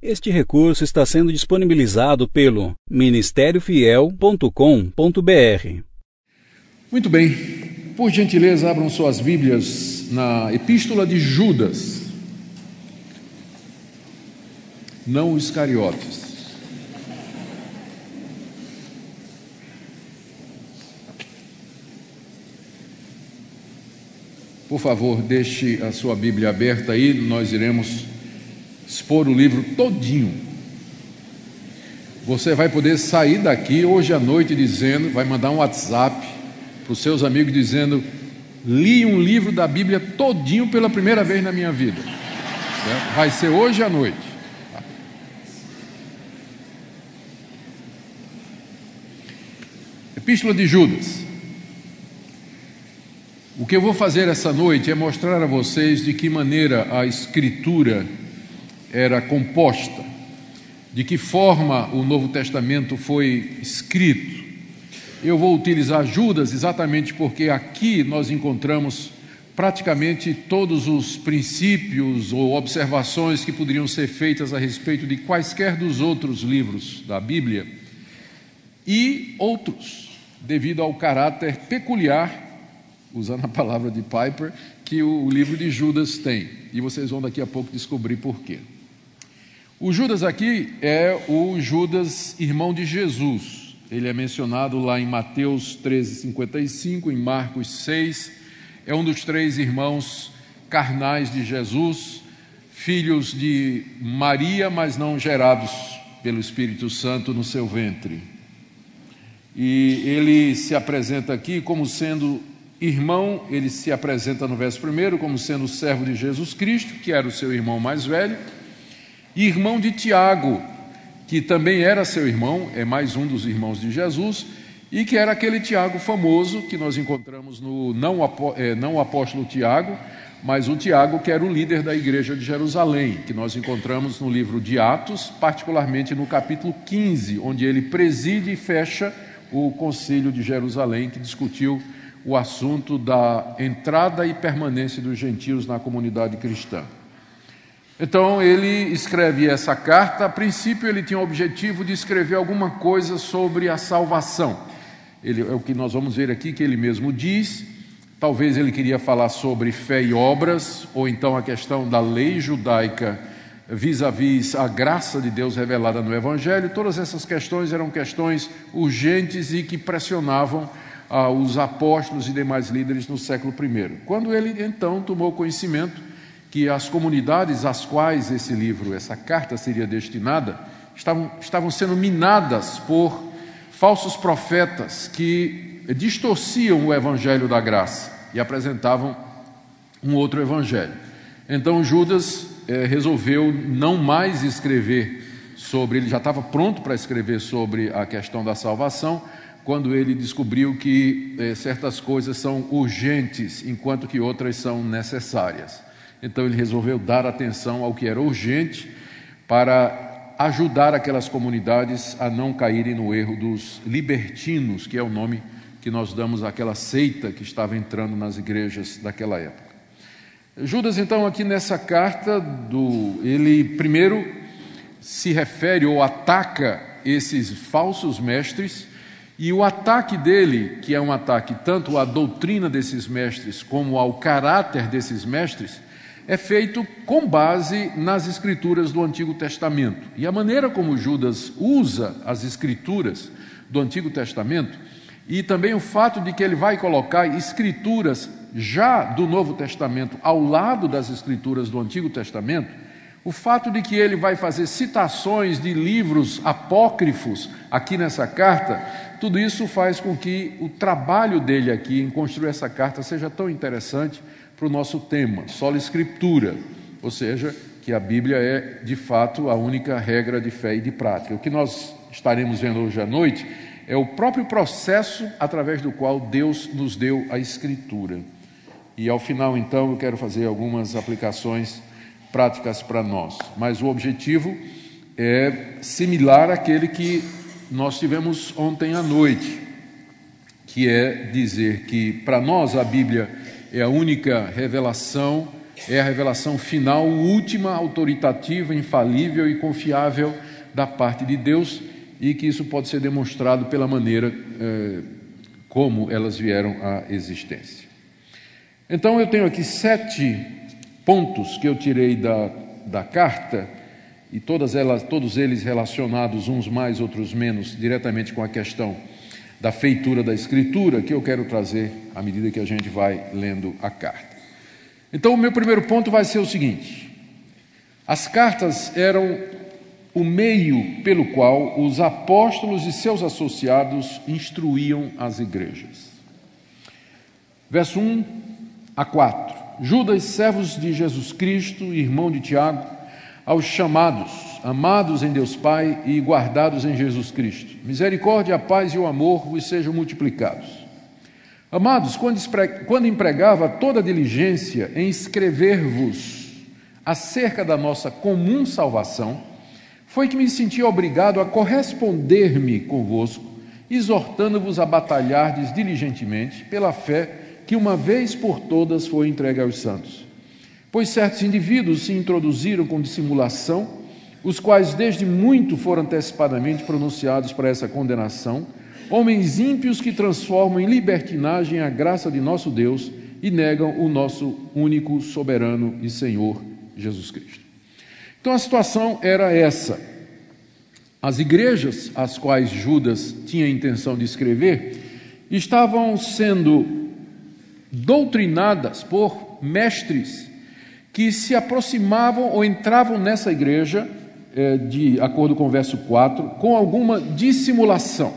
Este recurso está sendo disponibilizado pelo ministériofiel.com.br. Muito bem. Por gentileza, abram suas Bíblias na Epístola de Judas. Não os Iscariotes. Por favor, deixe a sua Bíblia aberta aí, nós iremos expor o livro todinho. Você vai poder sair daqui hoje à noite dizendo, vai mandar um WhatsApp para os seus amigos dizendo: li um livro da Bíblia todinho pela primeira vez na minha vida. Certo? Vai ser hoje à noite. Epístola de Judas. O que eu vou fazer essa noite é mostrar a vocês de que maneira a Escritura era composta, de que forma o Novo Testamento foi escrito. Eu vou utilizar Judas exatamente porque aqui nós encontramos praticamente todos os princípios ou observações que poderiam ser feitas a respeito de quaisquer dos outros livros da Bíblia e outros, devido ao caráter peculiar, usando a palavra de Piper, que o livro de Judas tem. E vocês vão daqui a pouco descobrir por quê. O Judas aqui é o Judas, irmão de Jesus. Ele é mencionado lá em Mateus 13:55, em Marcos 6. É um dos 3 irmãos carnais de Jesus, filhos de Maria, mas não gerados pelo Espírito Santo no seu ventre. E ele se apresenta aqui como sendo irmão, ele se apresenta no verso 1 como sendo servo de Jesus Cristo, que era o seu irmão mais velho, e irmão de Tiago, que também era seu irmão, é mais um dos irmãos de Jesus, e que era aquele Tiago famoso que nós encontramos no não o apóstolo Tiago, mas o Tiago que era o líder da igreja de Jerusalém, que nós encontramos no livro de Atos, particularmente no capítulo 15, onde ele preside e fecha o concílio de Jerusalém, que discutiu o assunto da entrada e permanência dos gentios na comunidade cristã. Então ele escreve essa carta. A princípio ele tinha o objetivo de escrever alguma coisa sobre a salvação. É o que nós vamos ver aqui, que ele mesmo diz. Talvez ele queria falar sobre fé e obras, ou então a questão da lei judaica vis-à-vis a graça de Deus revelada no Evangelho. Todas essas questões eram questões urgentes e que pressionavam os apóstolos e demais líderes no século I. Quando ele então tomou conhecimento que as comunidades às quais esse livro, essa carta seria destinada, estavam sendo minadas por falsos profetas que distorciam o evangelho da graça e apresentavam um outro evangelho. Então Judas resolveu não mais escrever sobre, ele já estava pronto para escrever sobre a questão da salvação, quando ele descobriu que certas coisas são urgentes, enquanto que outras são necessárias. Então ele resolveu dar atenção ao que era urgente para ajudar aquelas comunidades a não caírem no erro dos libertinos, que é o nome que nós damos àquela seita que estava entrando nas igrejas daquela época. Judas, então, aqui nessa carta, ele primeiro se refere ou ataca esses falsos mestres, e o ataque dele, que é um ataque tanto à doutrina desses mestres como ao caráter desses mestres, é feito com base nas escrituras do Antigo Testamento. E a maneira como Judas usa as escrituras do Antigo Testamento, e também o fato de que ele vai colocar escrituras já do Novo Testamento ao lado das escrituras do Antigo Testamento, o fato de que ele vai fazer citações de livros apócrifos aqui nessa carta, tudo isso faz com que o trabalho dele aqui em construir essa carta seja tão interessante para o nosso tema, sola escritura, ou seja, que a Bíblia é de fato a única regra de fé e de prática. O que nós estaremos vendo hoje à noite é o próprio processo através do qual Deus nos deu a Escritura. E ao final, então, eu quero fazer algumas aplicações práticas para nós. Mas o objetivo é similar àquele que nós tivemos ontem à noite, que é dizer que para nós a Bíblia é a única revelação é a revelação final, última, autoritativa, infalível e confiável da parte de Deus, e que isso pode ser demonstrado pela maneira como elas vieram à existência. Então eu tenho aqui 7 pontos que eu tirei da carta, e todos eles relacionados, uns mais, outros menos, diretamente com a questão da feitura da Escritura, que eu quero trazer à medida que a gente vai lendo a carta. Então o meu primeiro ponto vai ser o seguinte: as cartas eram o meio pelo qual os apóstolos e seus associados instruíam as igrejas. Verso 1 a 4. Judas, servos de Jesus Cristo, irmão de Tiago, aos chamados, amados em Deus Pai e guardados em Jesus Cristo. Misericórdia, a paz e o amor vos sejam multiplicados. Amados, quando empregava toda diligência em escrever-vos acerca da nossa comum salvação, foi que me senti obrigado a corresponder-me convosco, exortando-vos a batalhardes diligentemente pela fé que uma vez por todas foi entregue aos santos. Pois certos indivíduos se introduziram com dissimulação, os quais desde muito foram antecipadamente pronunciados para essa condenação, homens ímpios que transformam em libertinagem a graça de nosso Deus e negam o nosso único soberano e Senhor Jesus Cristo. Então a situação era essa: as igrejas às quais Judas tinha a intenção de escrever estavam sendo doutrinadas por mestres que se aproximavam ou entravam nessa igreja, de acordo com o verso 4, com alguma dissimulação.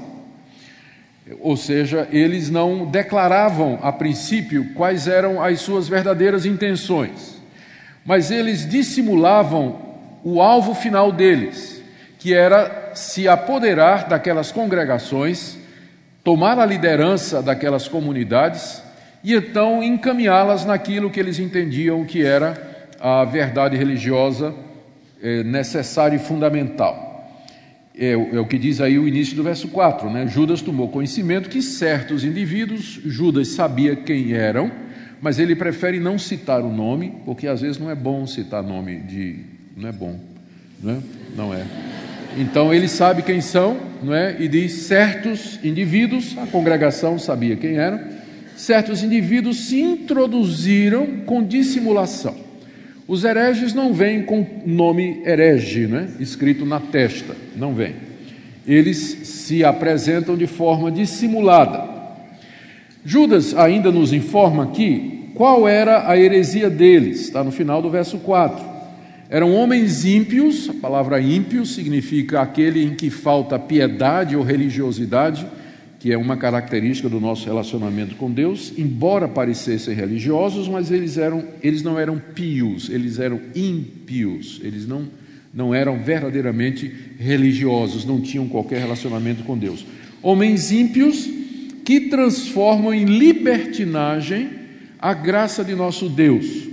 Ou seja, eles não declaravam a princípio quais eram as suas verdadeiras intenções, mas eles dissimulavam o alvo final deles, que era se apoderar daquelas congregações, tomar a liderança daquelas comunidades e então encaminhá-las naquilo que eles entendiam que era a verdade religiosa necessária e fundamental. É o que diz aí o início do verso 4, né? Judas tomou conhecimento que certos indivíduos, Judas sabia quem eram, mas ele prefere não citar o nome, porque às vezes não é bom citar nome não é bom, né? Não é. Então ele sabe quem são, não é? E diz certos indivíduos, a congregação sabia quem eram, certos indivíduos se introduziram com dissimulação. Os hereges não vêm com nome herege, né? Escrito na testa, não vêm. Eles se apresentam de forma dissimulada. Judas ainda nos informa aqui qual era a heresia deles, está no final do verso 4. Eram homens ímpios, a palavra ímpio significa aquele em que falta piedade ou religiosidade, que é uma característica do nosso relacionamento com Deus, embora parecessem religiosos, mas eles não eram pios, eles eram ímpios, eles não eram verdadeiramente religiosos, não tinham qualquer relacionamento com Deus. Homens ímpios que transformam em libertinagem a graça de nosso Deus.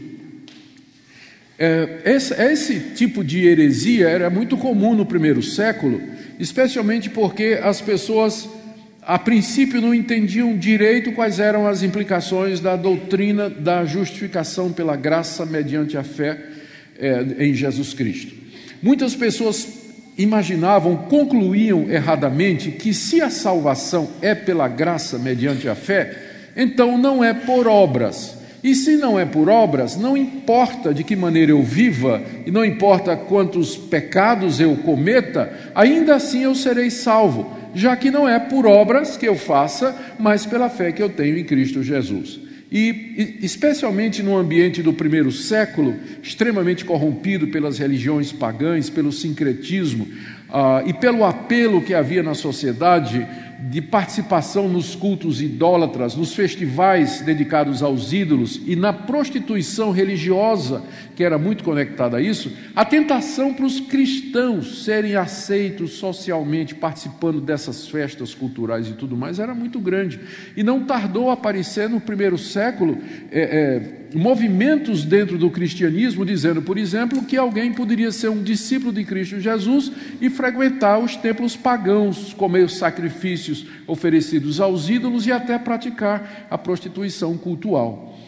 Esse tipo de heresia era muito comum no primeiro século, especialmente porque as pessoas a princípio não entendiam direito quais eram as implicações da doutrina da justificação pela graça mediante a fé em Jesus Cristo. Muitas pessoas imaginavam, concluíam erradamente que se a salvação é pela graça mediante a fé, então não é por obras. E se não é por obras, não importa de que maneira eu viva, e não importa quantos pecados eu cometa, ainda assim eu serei salvo, já que não é por obras que eu faça, mas pela fé que eu tenho em Cristo Jesus. E especialmente no ambiente do primeiro século, extremamente corrompido pelas religiões pagãs, pelo sincretismo e pelo apelo que havia na sociedade de participação nos cultos idólatras, nos festivais dedicados aos ídolos e na prostituição religiosa, que era muito conectada a isso, a tentação para os cristãos serem aceitos socialmente, participando dessas festas culturais e tudo mais, era muito grande. E não tardou a aparecer no primeiro século movimentos dentro do cristianismo, dizendo, por exemplo, que alguém poderia ser um discípulo de Cristo Jesus e frequentar os templos pagãos, comer os sacrifícios oferecidos aos ídolos e até praticar a prostituição cultual.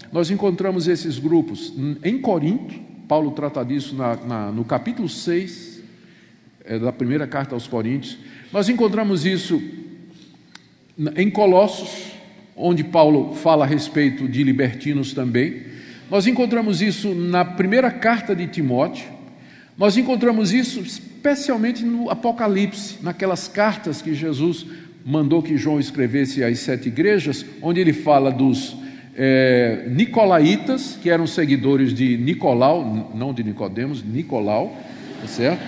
nós encontramos esses grupos em Corinto. Paulo trata disso no capítulo 6 da primeira carta aos Coríntios. Nós encontramos isso em Colossos, onde Paulo fala a respeito de libertinos também. Nós encontramos isso na primeira carta de Timóteo. Nós encontramos isso especialmente no Apocalipse, naquelas cartas que Jesus mandou que João escrevesse às 7 igrejas, onde ele fala dos nicolaítas, que eram seguidores de Nicolau, não de Nicodemos, Nicolau, tá certo?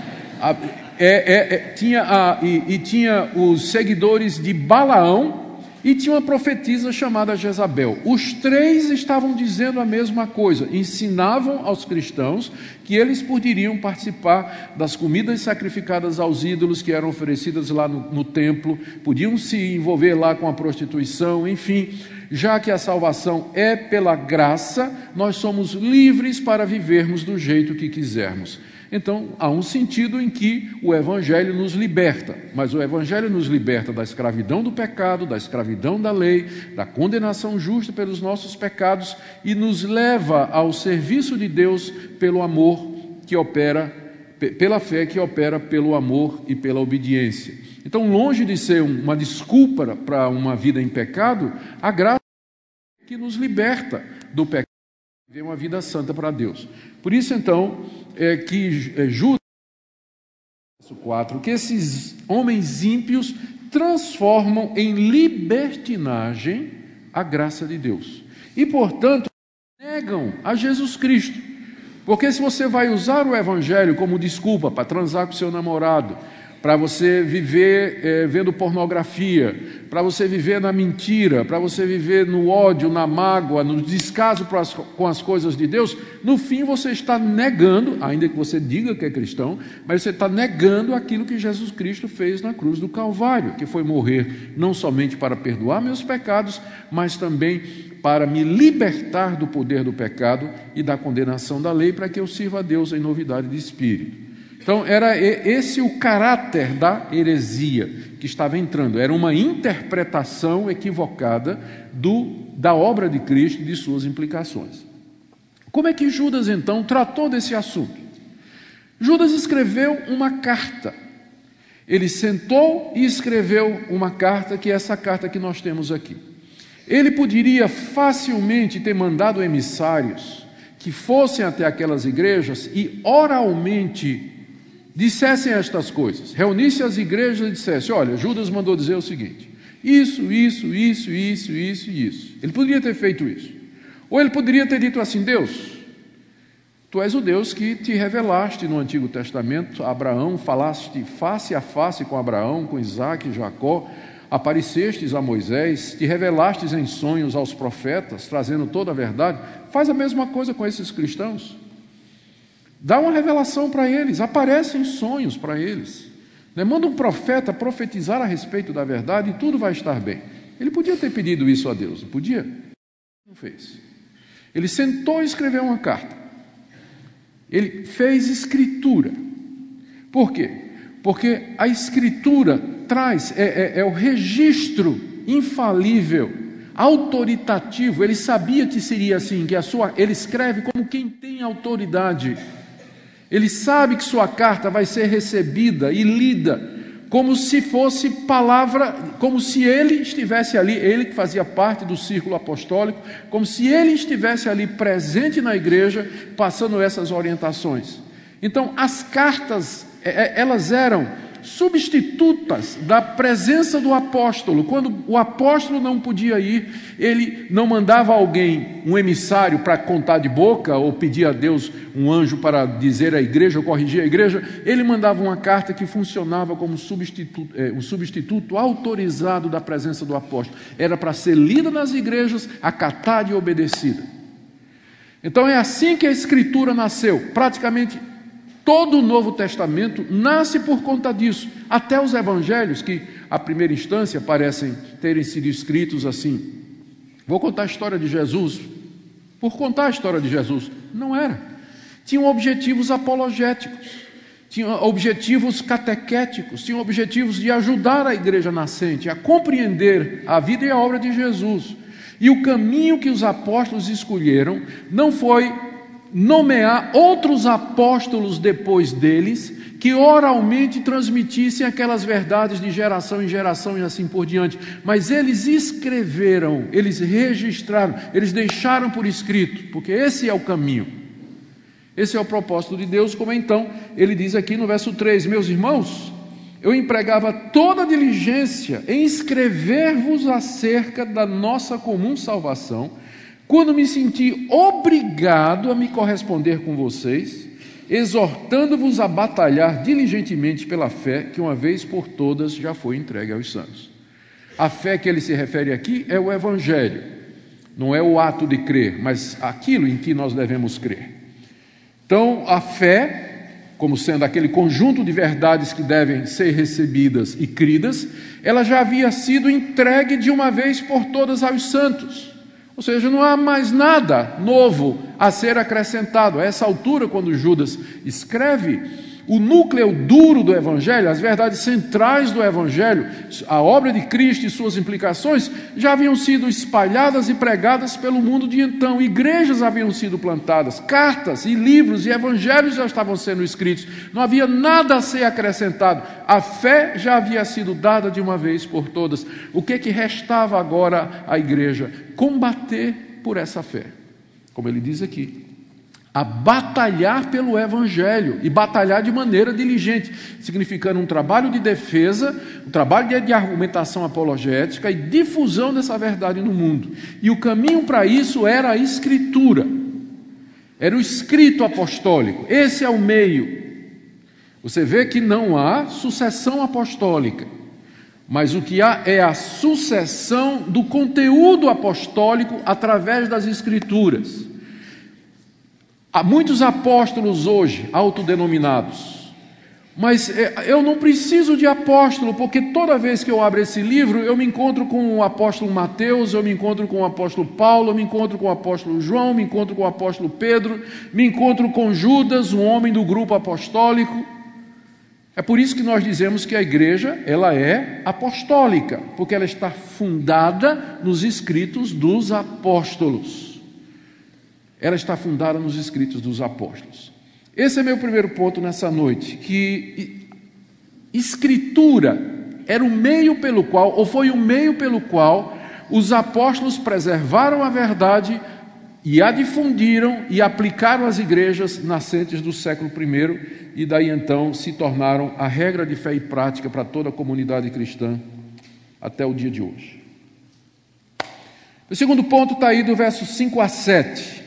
Tinha os seguidores de Balaão, e tinha uma profetisa chamada Jezabel. Os três estavam dizendo a mesma coisa, ensinavam aos cristãos que eles poderiam participar das comidas sacrificadas aos ídolos que eram oferecidas lá no templo, podiam se envolver lá com a prostituição, enfim, já que a salvação é pela graça, nós somos livres para vivermos do jeito que quisermos. Então, há um sentido em que o Evangelho nos liberta, mas o Evangelho nos liberta da escravidão do pecado, da escravidão da lei, da condenação justa pelos nossos pecados e nos leva ao serviço de Deus pelo amor que opera, pela fé que opera pelo amor e pela obediência. Então, longe de ser uma desculpa para uma vida em pecado, a graça que nos liberta do pecado e viver uma vida santa para Deus. Por isso, então, Judas, 4, que esses homens ímpios transformam em libertinagem a graça de Deus. E, portanto, negam a Jesus Cristo. Porque se você vai usar o Evangelho como desculpa para transar com seu namorado, para você viver vendo pornografia, para você viver na mentira, para você viver no ódio, na mágoa, no descaso com as coisas de Deus, no fim você está negando, ainda que você diga que é cristão, mas você está negando aquilo que Jesus Cristo fez na cruz do Calvário, que foi morrer não somente para perdoar meus pecados, mas também para me libertar do poder do pecado e da condenação da lei, para que eu sirva a Deus em novidade de espírito. Então, era esse o caráter da heresia que estava entrando. Era uma interpretação equivocada da obra de Cristo e de suas implicações. Como é que Judas, então, tratou desse assunto? Judas escreveu uma carta. Ele sentou e escreveu uma carta, que é essa carta que nós temos aqui. Ele poderia facilmente ter mandado emissários que fossem até aquelas igrejas e oralmente dissessem estas coisas, reunissem as igrejas e dissessem: olha, Judas mandou dizer o seguinte, isso. Ele poderia ter feito isso. Ou ele poderia ter dito assim: Deus, tu és o Deus que te revelaste no Antigo Testamento a Abraão, falaste face a face com Abraão, com Isaque e Jacó, aparecestes a Moisés, te revelastes em sonhos aos profetas, trazendo toda a verdade. Faz a mesma coisa com esses cristãos. Dá uma revelação para eles, aparece em sonhos para eles. Manda um profeta profetizar a respeito da verdade e tudo vai estar bem. Ele podia ter pedido isso a Deus, não podia? Não fez. Ele sentou e escreveu uma carta. Ele fez escritura. Por quê? Porque a escritura traz, é o registro infalível, autoritativo. Ele sabia que seria assim, que ele escreve como quem tem autoridade. Ele sabe que sua carta vai ser recebida e lida como se fosse palavra, como se ele estivesse ali, ele que fazia parte do círculo apostólico, como se ele estivesse ali presente na igreja, passando essas orientações. Então, as cartas, elas eram substitutas da presença do apóstolo. Quando o apóstolo não podia ir, ele não mandava alguém, um emissário, para contar de boca ou pedir a Deus um anjo para dizer à igreja ou corrigir a igreja. Ele mandava uma carta que funcionava como um substituto autorizado da presença do apóstolo. Era para ser lida nas igrejas, acatada e obedecida. Então é assim que a Escritura nasceu. Praticamente todo o Novo Testamento nasce por conta disso. Até os evangelhos, que à primeira instância parecem terem sido escritos assim. Vou contar a história de Jesus. Por contar a história de Jesus. Não era. Tinham objetivos apologéticos, tinham objetivos catequéticos, tinham objetivos de ajudar a igreja nascente a compreender a vida e a obra de Jesus. E o caminho que os apóstolos escolheram não foi nomear outros apóstolos depois deles, que oralmente transmitissem aquelas verdades de geração em geração e assim por diante, mas eles escreveram, eles registraram, eles deixaram por escrito, porque esse é o caminho, esse é o propósito de Deus, como então ele diz aqui no verso 3, meus irmãos, eu empregava toda a diligência em escrever-vos acerca da nossa comum salvação, quando me senti obrigado a me corresponder com vocês, exortando-vos a batalhar diligentemente pela fé que uma vez por todas já foi entregue aos santos. A fé que ele se refere aqui é o Evangelho, não é o ato de crer, mas aquilo em que nós devemos crer. Então, a fé, como sendo aquele conjunto de verdades que devem ser recebidas e cridas, ela já havia sido entregue de uma vez por todas aos santos. Ou seja, não há mais nada novo a ser acrescentado. A essa altura, quando Judas escreve, o núcleo duro do Evangelho, as verdades centrais do Evangelho, a obra de Cristo e suas implicações, já haviam sido espalhadas e pregadas pelo mundo de então. Igrejas haviam sido plantadas, cartas e livros e evangelhos já estavam sendo escritos. Não havia nada a ser acrescentado. A fé já havia sido dada de uma vez por todas. O que restava agora à igreja? Combater por essa fé. Como ele diz aqui, a batalhar pelo Evangelho, e batalhar de maneira diligente, significando um trabalho de defesa, um trabalho de argumentação apologética e difusão dessa verdade no mundo. E o caminho para isso era a Escritura, era o escrito apostólico. Esse é o meio. Você vê que não há sucessão apostólica, mas o que há é a sucessão do conteúdo apostólico através das Escrituras. Há muitos apóstolos hoje, autodenominados, mas eu não preciso de apóstolo, porque toda vez que eu abro esse livro, eu me encontro com o apóstolo Mateus, eu me encontro com o apóstolo Paulo, eu me encontro com o apóstolo João, me encontro com o apóstolo Pedro, me encontro com Judas, um homem do grupo apostólico. É por isso que nós dizemos que a igreja, ela é apostólica, porque ela está fundada nos escritos dos apóstolos. Ela está fundada nos escritos dos apóstolos. Esse é meu primeiro ponto nessa noite, que Escritura era o meio pelo qual, ou foi o meio pelo qual, os apóstolos preservaram a verdade e a difundiram e aplicaram às igrejas nascentes do século I, e daí então se tornaram a regra de fé e prática para toda a comunidade cristã até o dia de hoje. O segundo ponto está aí do verso 5 a 7.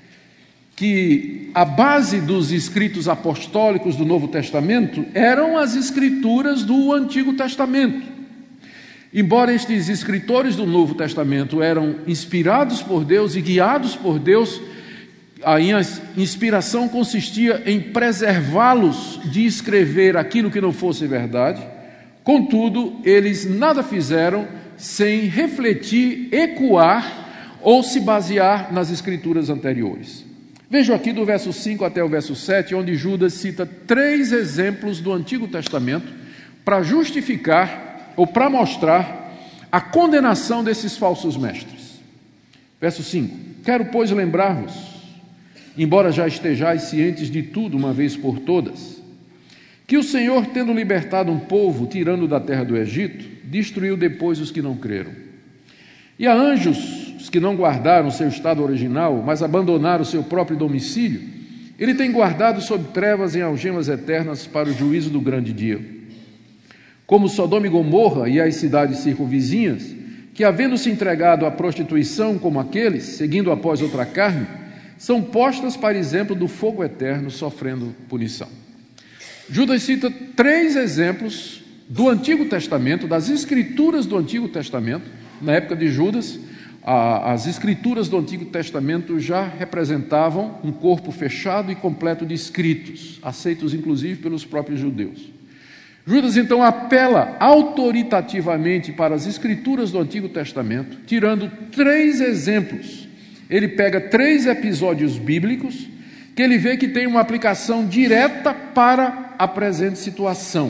Que a base dos escritos apostólicos do Novo Testamento eram as escrituras do Antigo Testamento. Embora estes escritores do Novo Testamento eram inspirados por Deus e guiados por Deus, a inspiração consistia em preservá-los de escrever aquilo que não fosse verdade. Contudo, eles nada fizeram sem refletir, ecoar ou se basear nas escrituras anteriores. Vejo aqui do verso 5 até o verso 7, onde Judas cita 3 exemplos do Antigo Testamento para justificar ou para mostrar a condenação desses falsos mestres. Verso 5: Quero, pois, lembrar-vos, embora já estejais cientes de tudo uma vez por todas, que o Senhor, tendo libertado um povo, tirando da terra do Egito, destruiu depois os que não creram. E a anjos, os que não guardaram seu estado original, mas abandonaram seu próprio domicílio, ele tem guardado sob trevas em algemas eternas para o juízo do grande dia. Como Sodoma e Gomorra e as cidades circunvizinhas, que havendo-se entregado à prostituição como aqueles, seguindo após outra carne, são postas para exemplo do fogo eterno, sofrendo punição. Judas cita 3 exemplos do Antigo Testamento, das escrituras do Antigo Testamento. Na época de Judas, as escrituras do Antigo Testamento já representavam um corpo fechado e completo de escritos, aceitos inclusive pelos próprios judeus. Judas então apela autoritativamente para as escrituras do Antigo Testamento, tirando 3 exemplos. Ele pega 3 episódios bíblicos que ele vê que tem uma aplicação direta para a presente situação.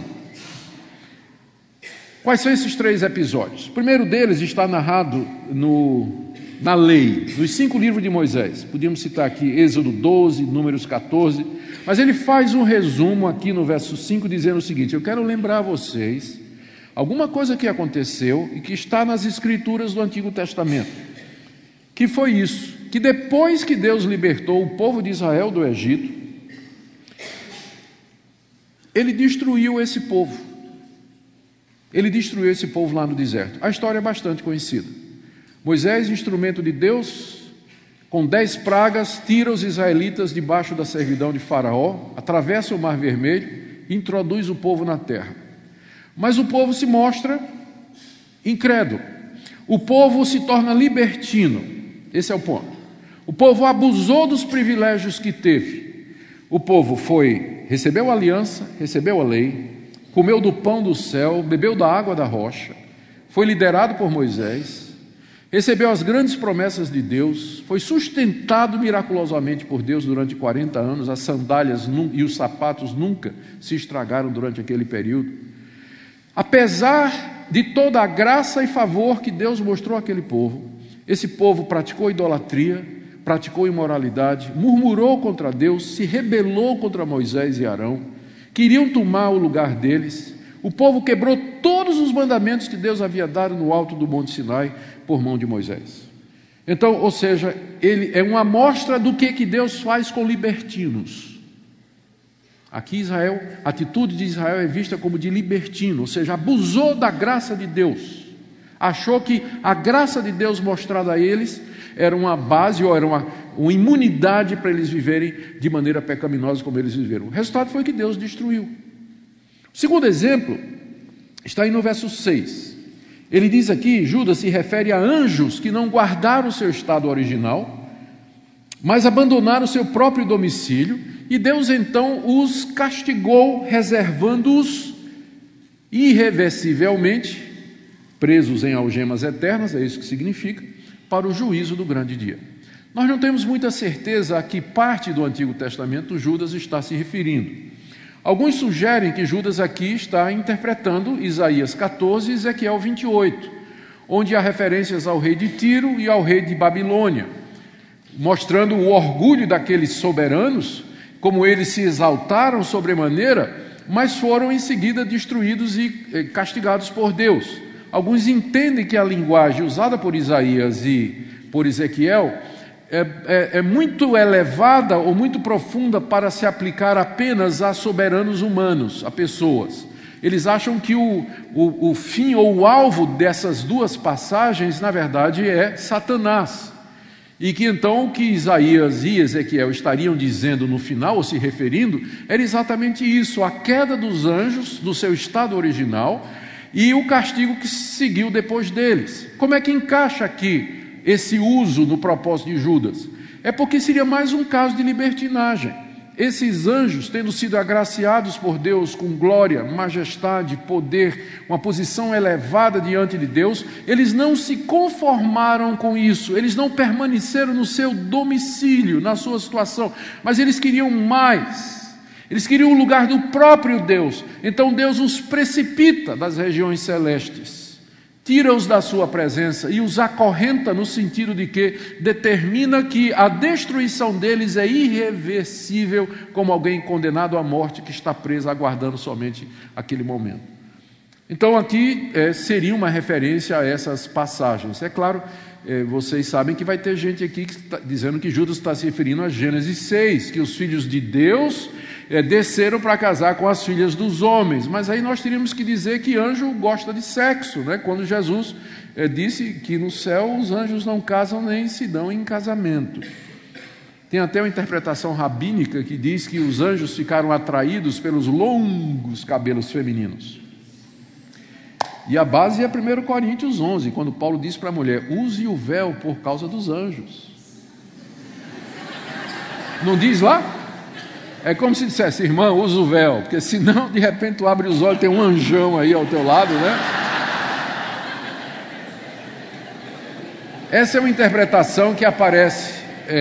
Quais são esses 3 episódios? O primeiro deles está narrado no na lei, nos 5 livros de Moisés. Podíamos citar aqui Êxodo 12, Números 14, mas ele faz um resumo aqui no verso 5, dizendo o seguinte: eu quero lembrar a vocês alguma coisa que aconteceu e que está nas Escrituras do Antigo Testamento, que foi isso, que depois que Deus libertou o povo de Israel do Egito, ele destruiu esse povo. Ele destruiu esse povo lá no deserto. A história é bastante conhecida. Moisés, instrumento de Deus, com 10 pragas, tira os israelitas debaixo da servidão de Faraó, atravessa o Mar Vermelho e introduz o povo na terra. Mas o povo se mostra incrédulo. O povo se torna libertino. Esse é o ponto. O povo abusou dos privilégios que teve. O povo recebeu a aliança, recebeu a lei, comeu do pão do céu, bebeu da água da rocha, foi liderado por Moisés, recebeu as grandes promessas de Deus, foi sustentado miraculosamente por Deus durante 40 anos, as sandálias e os sapatos nunca se estragaram durante aquele período. Apesar de toda a graça e favor que Deus mostrou àquele povo, esse povo praticou idolatria, praticou imoralidade, murmurou contra Deus, se rebelou contra Moisés e Arão, queriam tomar o lugar deles. O povo quebrou todos os mandamentos que Deus havia dado no alto do Monte Sinai por mão de Moisés. Então, ou seja, ele é uma amostra do que Deus faz com libertinos. Aqui Israel, a atitude de Israel é vista como de libertino, ou seja, abusou da graça de Deus. Achou que a graça de Deus mostrada a eles era uma base ou era uma imunidade para eles viverem de maneira pecaminosa como eles viveram. O resultado foi que Deus destruiu. O segundo exemplo está aí no verso 6. Ele diz aqui, Judas se refere a anjos que não guardaram o seu estado original, mas abandonaram o seu próprio domicílio, e Deus então os castigou, reservando-os irreversivelmente, presos em algemas eternas, é isso que significa, para o juízo do grande dia. Nós não temos muita certeza a que parte do Antigo Testamento Judas está se referindo. Alguns sugerem que Judas aqui está interpretando Isaías 14 e Ezequiel 28, onde há referências ao rei de Tiro e ao rei de Babilônia, mostrando o orgulho daqueles soberanos, como eles se exaltaram sobremaneira, mas foram em seguida destruídos e castigados por Deus. Alguns entendem que a linguagem usada por Isaías e por Ezequiel é muito elevada ou muito profunda para se aplicar apenas a soberanos humanos, a pessoas. Eles acham que o fim ou o alvo dessas duas passagens, na verdade, é Satanás. E que então o que Isaías e Ezequiel estariam dizendo no final, ou se referindo, era exatamente isso, a queda dos anjos do seu estado original e o castigo que seguiu depois deles. Como é que encaixa aqui esse uso no propósito de Judas? É porque seria mais um caso de libertinagem. Esses anjos, tendo sido agraciados por Deus com glória, majestade, poder, uma posição elevada diante de Deus, eles não se conformaram com isso, eles não permaneceram no seu domicílio, na sua situação, mas eles queriam mais. Eles queriam o lugar do próprio Deus. Então Deus os precipita das regiões celestes, tira-os da sua presença e os acorrenta no sentido de que determina que a destruição deles é irreversível, como alguém condenado à morte que está preso aguardando somente aquele momento. Então aqui seria uma referência a essas passagens. É claro, vocês sabem que vai ter gente aqui que está dizendo que Judas está se referindo a Gênesis 6, que os filhos de Deus desceram para casar com as filhas dos homens, mas aí nós teríamos que dizer que anjo gosta de sexo, né? Quando Jesus disse que no céu os anjos não casam nem se dão em casamento. Tem até uma interpretação rabínica que diz que os anjos ficaram atraídos pelos longos cabelos femininos. E a base é 1 Coríntios 11, quando Paulo diz para a mulher, use o véu por causa dos anjos. Não diz lá? É como se dissesse, irmã, usa o véu, porque senão, de repente, tu abre os olhos, tem um anjão aí ao teu lado, né? Essa é uma interpretação que aparece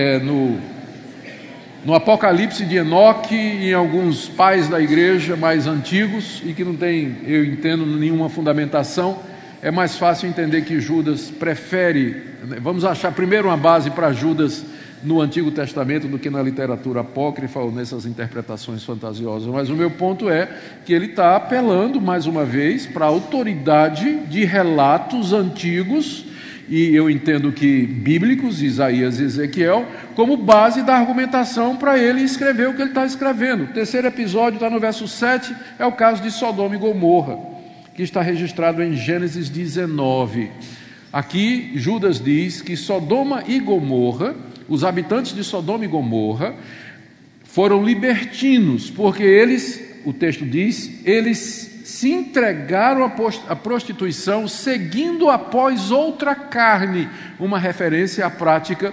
no Apocalipse de Enoque e em alguns pais da igreja mais antigos e que não tem, eu entendo, nenhuma fundamentação. é mais fácil entender que Judas prefere, vamos achar primeiro uma base para Judas no Antigo Testamento do que na literatura apócrifa ou nessas interpretações fantasiosas. Mas o meu ponto é que ele está apelando, mais uma vez, para a autoridade de relatos antigos, e eu entendo que bíblicos, Isaías e Ezequiel, como base da argumentação para ele escrever o que ele está escrevendo. O terceiro episódio está no verso 7, é o caso de Sodoma e Gomorra, que está registrado em Gênesis 19. Aqui, Judas diz que Sodoma e Gomorra, os habitantes de Sodoma e Gomorra, foram libertinos, porque eles, o texto diz, eles se entregaram à prostituição, seguindo após outra carne, uma referência à prática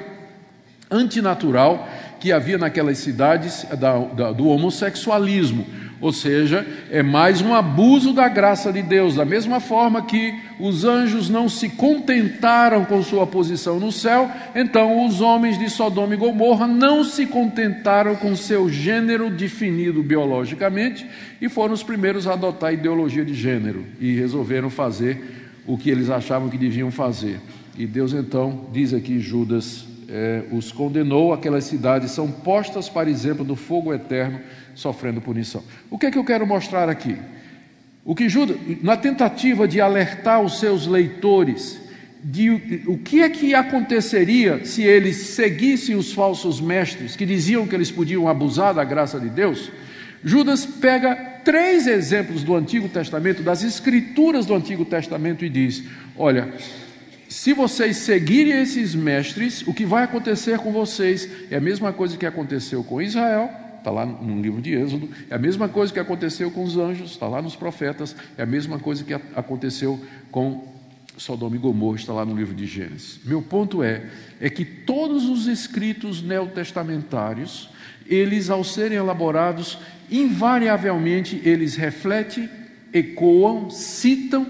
antinatural que havia naquelas cidades do homossexualismo. Ou seja, é mais um abuso da graça de Deus. Da mesma forma que os anjos não se contentaram com sua posição no céu, então os homens de Sodoma e Gomorra não se contentaram com seu gênero definido biologicamente e foram os primeiros a adotar a ideologia de gênero e resolveram fazer o que eles achavam que deviam fazer. E Deus então, diz aqui Judas, os condenou. Aquelas cidades são postas para exemplo do fogo eterno, sofrendo punição. O que é que eu quero mostrar aqui? O que Judas, na tentativa de alertar os seus leitores de o que é que aconteceria se eles seguissem os falsos mestres que diziam que eles podiam abusar da graça de Deus, Judas pega 3 exemplos do Antigo Testamento, das Escrituras do Antigo Testamento, e diz: olha, se vocês seguirem esses mestres, o que vai acontecer com vocês é a mesma coisa que aconteceu com Israel, está lá no livro de Êxodo, é a mesma coisa que aconteceu com os anjos, está lá nos profetas, é a mesma coisa que aconteceu com Sodoma e Gomorra, está lá no livro de Gênesis. Meu ponto é que todos os escritos neotestamentários, eles, ao serem elaborados, invariavelmente eles refletem, ecoam, citam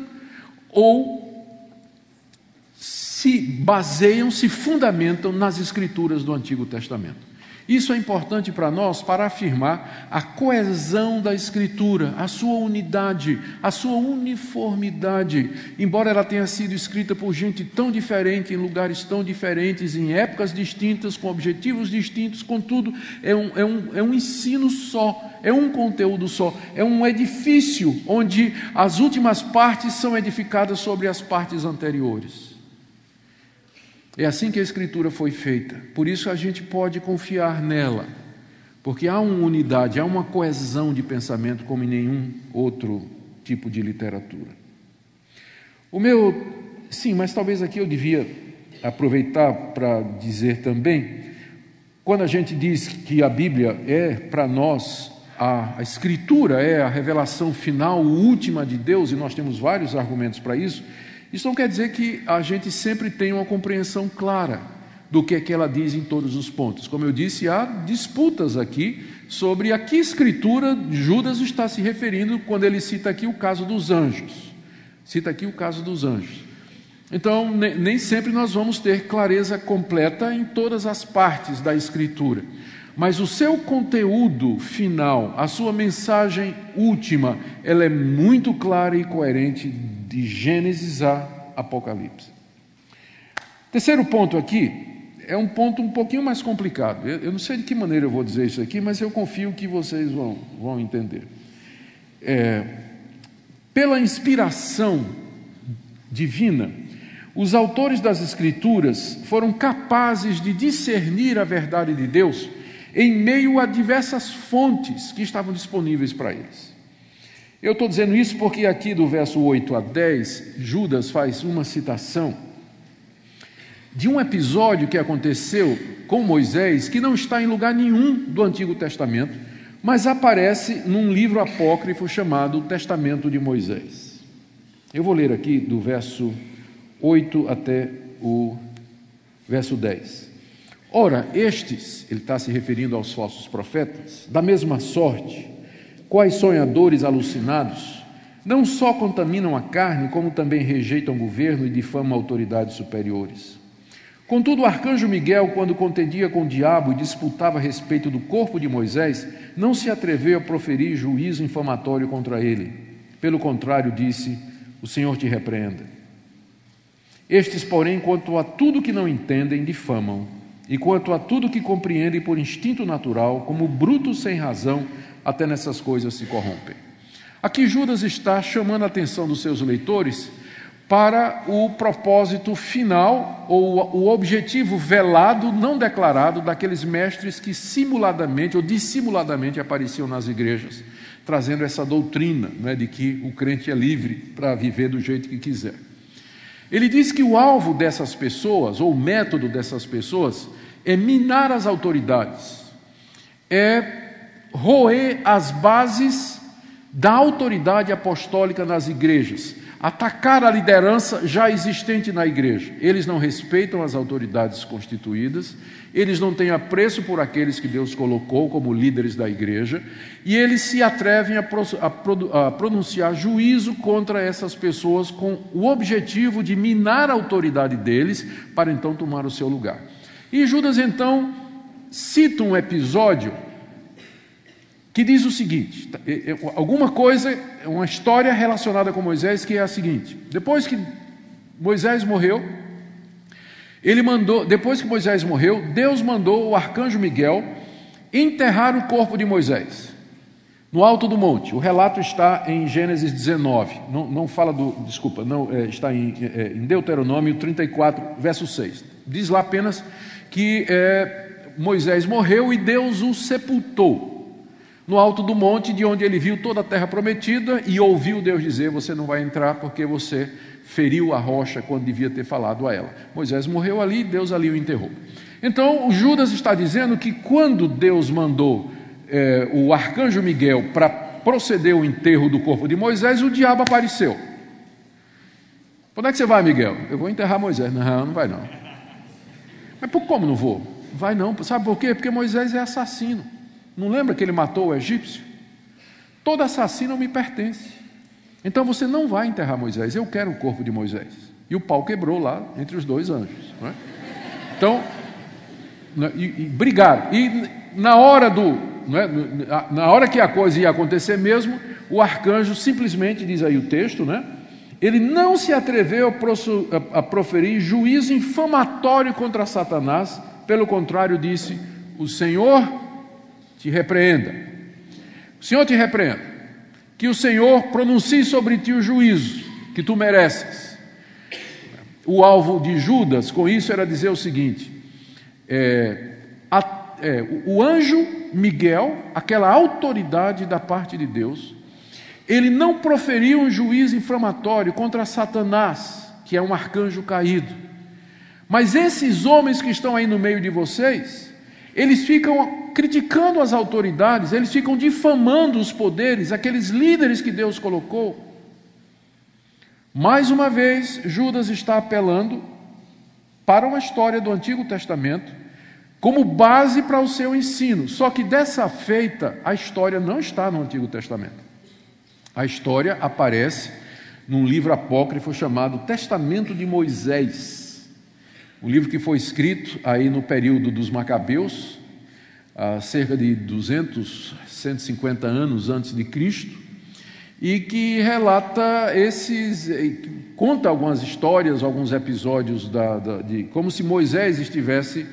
ou se baseiam, se fundamentam nas escrituras do Antigo Testamento. Isso é importante para nós para afirmar a coesão da Escritura, a sua unidade, a sua uniformidade. Embora ela tenha sido escrita por gente tão diferente, em lugares tão diferentes, em épocas distintas, com objetivos distintos, contudo, é um ensino só, é um conteúdo só, é um edifício onde as últimas partes são edificadas sobre as partes anteriores. É assim que a Escritura foi feita. Por isso a gente pode confiar nela, porque há uma unidade, há uma coesão de pensamento como em nenhum outro tipo de literatura. Sim, mas talvez aqui eu devia aproveitar para dizer também, quando a gente diz que a Bíblia é para nós, a Escritura é a revelação final, última de Deus, e nós temos vários argumentos para isso. Isso não quer dizer que a gente sempre tenha uma compreensão clara do que é que ela diz em todos os pontos. Como eu disse, há disputas aqui sobre a que escritura Judas está se referindo quando ele cita aqui o caso dos anjos. Cita aqui o caso dos anjos. Então, nem sempre nós vamos ter clareza completa em todas as partes da Escritura. Mas o seu conteúdo final, a sua mensagem última, ela é muito clara e coerente de Gênesis a Apocalipse. Terceiro ponto aqui é um ponto um pouquinho mais complicado. Eu não sei de que maneira eu vou dizer isso aqui, mas eu confio que vocês vão entender. Pela inspiração divina, os autores das Escrituras foram capazes de discernir a verdade de Deus em meio a diversas fontes que estavam disponíveis para eles. Eu estou dizendo isso porque aqui do verso 8 a 10, Judas faz uma citação de um episódio que aconteceu com Moisés, que não está em lugar nenhum do Antigo Testamento, mas aparece num livro apócrifo chamado Testamento de Moisés. Eu vou ler aqui do verso 8 até o verso 10. Ora, estes, ele está se referindo aos falsos profetas, da mesma sorte, quais sonhadores alucinados, não só contaminam a carne, como também rejeitam o governo e difamam autoridades superiores. Contudo, o arcanjo Miguel, quando contendia com o diabo e disputava a respeito do corpo de Moisés, não se atreveu a proferir juízo infamatório contra ele. Pelo contrário, disse: o Senhor te repreenda. Estes, porém, quanto a tudo que não entendem, difamam, e quanto a tudo que compreendem por instinto natural, como brutos sem razão, até nessas coisas se corrompem. Aqui Judas está chamando a atenção dos seus leitores para o propósito final, ou o objetivo velado, não declarado, daqueles mestres que simuladamente ou dissimuladamente apareciam nas igrejas, trazendo essa doutrina, né, de que o crente é livre para viver do jeito que quiser. Ele diz que o alvo dessas pessoas, ou o método dessas pessoas, é minar as autoridades, é roer as bases da autoridade apostólica nas igrejas, atacar a liderança já existente na igreja. Eles não respeitam as autoridades constituídas, eles não têm apreço por aqueles que Deus colocou como líderes da igreja, e eles se atrevem a pronunciar juízo contra essas pessoas com o objetivo de minar a autoridade deles para então tomar o seu lugar. E Judas então cita um episódio que diz o seguinte, alguma coisa, uma história relacionada com Moisés, que é a seguinte: depois que Moisés morreu, Deus mandou o arcanjo Miguel enterrar o corpo de Moisés no alto do monte. O relato está em Gênesis 19, está em Deuteronômio 34, verso 6. Diz lá apenas que Moisés morreu e Deus o sepultou no alto do monte, de onde ele viu toda a terra prometida e ouviu Deus dizer: você não vai entrar porque você feriu a rocha quando devia ter falado a ela. Moisés morreu ali, Deus ali o enterrou. Então o Judas está dizendo que quando Deus mandou o arcanjo Miguel para proceder o enterro do corpo de Moisés, o diabo apareceu. Onde é que você vai, Miguel? Eu vou enterrar Moisés. Não vai não. Mas como não vou? Vai não. Sabe por quê? Porque Moisés é assassino. Não lembra que ele matou o egípcio? Todo assassino me pertence. Então você não vai enterrar Moisés, eu quero o corpo de Moisés. E o pau quebrou lá entre os dois anjos. Não é? Então, brigaram. E na hora na hora que a coisa ia acontecer mesmo, o arcanjo simplesmente, diz aí o texto, né? Ele não se atreveu a proferir juízo infamatório contra Satanás, pelo contrário, disse: o Senhor te repreenda. O Senhor te repreenda. Que o Senhor pronuncie sobre ti o juízo que tu mereces. O alvo de Judas com isso era dizer o seguinte: o anjo Miguel, aquela autoridade da parte de Deus, ele não proferiu um juízo infamatório contra Satanás, que é um arcanjo caído. Mas esses homens que estão aí no meio de vocês, eles ficam criticando as autoridades, eles ficam difamando os poderes, aqueles líderes que Deus colocou. Mais uma vez, Judas está apelando para uma história do Antigo Testamento como base para o seu ensino. Só que dessa feita, a história não está no Antigo Testamento. A história aparece num livro apócrifo chamado Testamento de Moisés. Um livro que foi escrito aí no período dos Macabeus, há cerca de 150 anos antes de Cristo, e que relata conta algumas histórias, alguns episódios de como se Moisés estivesse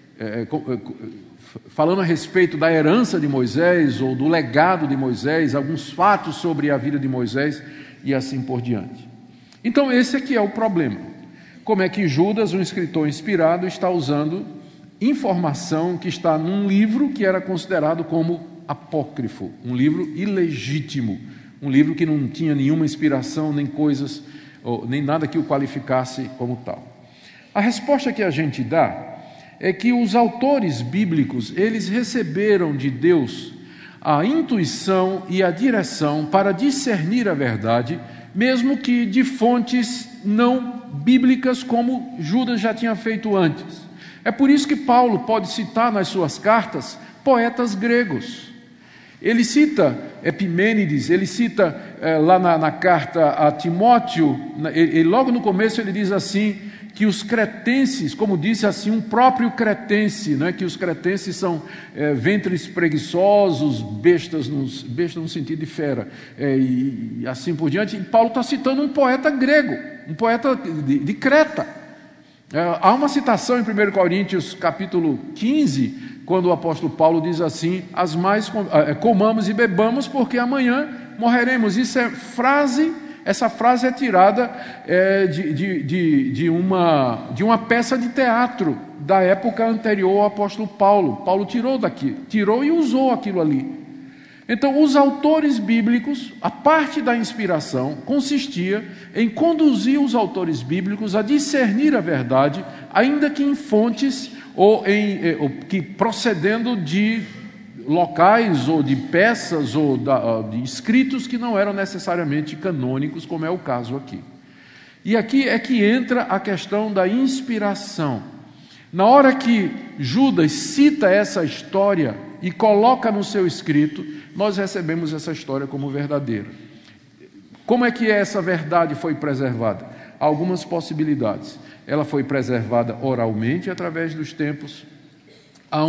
falando a respeito da herança de Moisés ou do legado de Moisés, alguns fatos sobre a vida de Moisés e assim por diante. Então esse aqui é o problema. Como é que Judas, um escritor inspirado, está usando informação que está num livro que era considerado como apócrifo, um livro ilegítimo, um livro que não tinha nenhuma inspiração, nem coisas, nem nada que o qualificasse como tal. A resposta que a gente dá é que os autores bíblicos, eles receberam de Deus a intuição e a direção para discernir a verdade, mesmo que de fontes não bíblicas, como Judas já tinha feito antes. É por isso que Paulo pode citar nas suas cartas poetas gregos. Ele cita Epimênides, ele cita lá na carta a Timóteo, logo no começo ele diz assim, que os cretenses, como disse assim um próprio cretense, né, que os cretenses são ventres preguiçosos, bestas no sentido de fera, e assim por diante. E Paulo está citando um poeta grego, um poeta de Creta. Há uma citação em 1 Coríntios capítulo 15, quando o apóstolo Paulo diz assim: comamos e bebamos, porque amanhã morreremos. Essa frase é tirada de uma peça de teatro da época anterior ao apóstolo Paulo. Paulo tirou e usou aquilo ali. Então, os autores bíblicos, a parte da inspiração consistia em conduzir os autores bíblicos a discernir a verdade, ainda que em fontes ou que procedendo de locais ou de peças ou de escritos que não eram necessariamente canônicos, como é o caso aqui. E aqui é que entra a questão da inspiração. Na hora que Judas cita essa história e coloca no seu escrito, nós recebemos essa história como verdadeira. Como é que essa verdade foi preservada? Há algumas possibilidades. Ela foi preservada oralmente através dos tempos. Há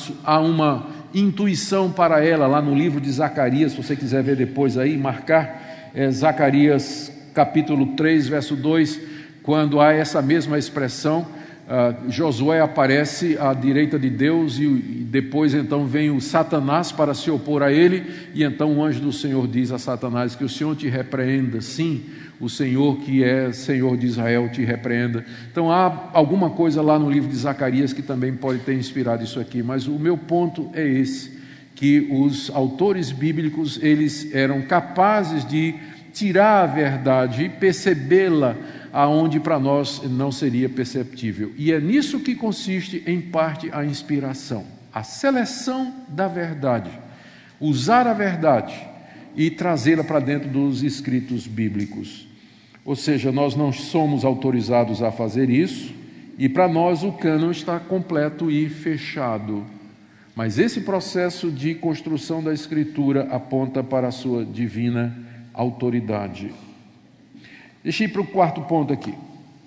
uma intuição para ela lá no livro de Zacarias, se você quiser ver depois aí, marcar, Zacarias capítulo 3, verso 2, quando há essa mesma expressão, Josué aparece à direita de Deus e depois então vem o Satanás para se opor a ele, e então o anjo do Senhor diz a Satanás: que o Senhor te repreenda, sim, o Senhor que é Senhor de Israel te repreenda. Então há alguma coisa lá no livro de Zacarias que também pode ter inspirado isso aqui, mas o meu ponto é esse, que os autores bíblicos, eles eram capazes de tirar a verdade e percebê-la aonde para nós não seria perceptível. E é nisso que consiste, em parte, a inspiração. A seleção da verdade. Usar a verdade e trazê-la para dentro dos escritos bíblicos. Ou seja, nós não somos autorizados a fazer isso, e para nós o cânon está completo e fechado. Mas esse processo de construção da Escritura aponta para a sua divina autoridade. Deixa eu ir para o quarto ponto aqui.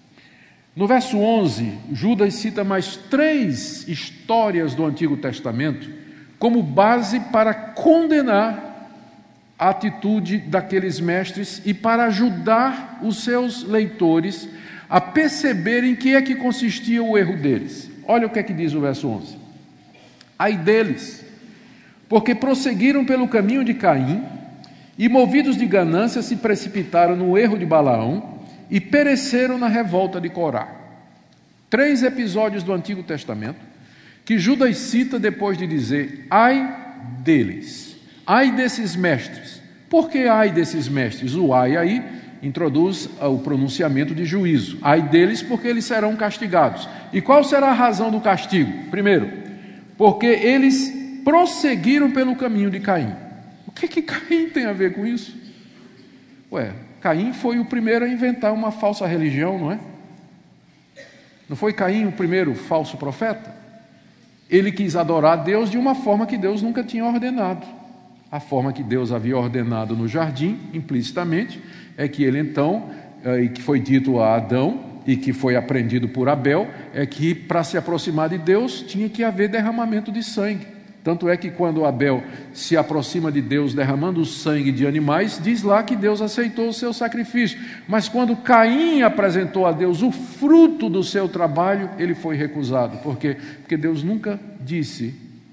No verso 11, Judas cita mais 3 histórias do Antigo Testamento como base para condenar a atitude daqueles mestres e para ajudar os seus leitores a perceberem que é que consistia o erro deles. Olha o que é que diz o verso 11. Ai deles, porque prosseguiram pelo caminho de Caim, e movidos de ganância se precipitaram no erro de Balaão e pereceram na revolta de Corá. 3 episódios do Antigo Testamento que Judas cita depois de dizer: ai deles, ai desses mestres. Por que ai desses mestres? O ai aí introduz o pronunciamento de juízo. Ai deles, porque eles serão castigados. E qual será a razão do castigo? Primeiro, porque eles prosseguiram pelo caminho de Caim. O que Caim tem a ver com isso? Caim foi o primeiro a inventar uma falsa religião, não é? Não foi Caim o primeiro falso profeta? Ele quis adorar Deus de uma forma que Deus nunca tinha ordenado. A forma que Deus havia ordenado no jardim, implicitamente, é que ele então, e que foi dito a Adão, e que foi aprendido por Abel, é que para se aproximar de Deus tinha que haver derramamento de sangue. Tanto é que quando Abel se aproxima de Deus derramando o sangue de animais, diz lá que Deus aceitou o seu sacrifício. Mas quando Caim apresentou a Deus o fruto do seu trabalho, ele foi recusado. Por quê? Porque Deus nunca disse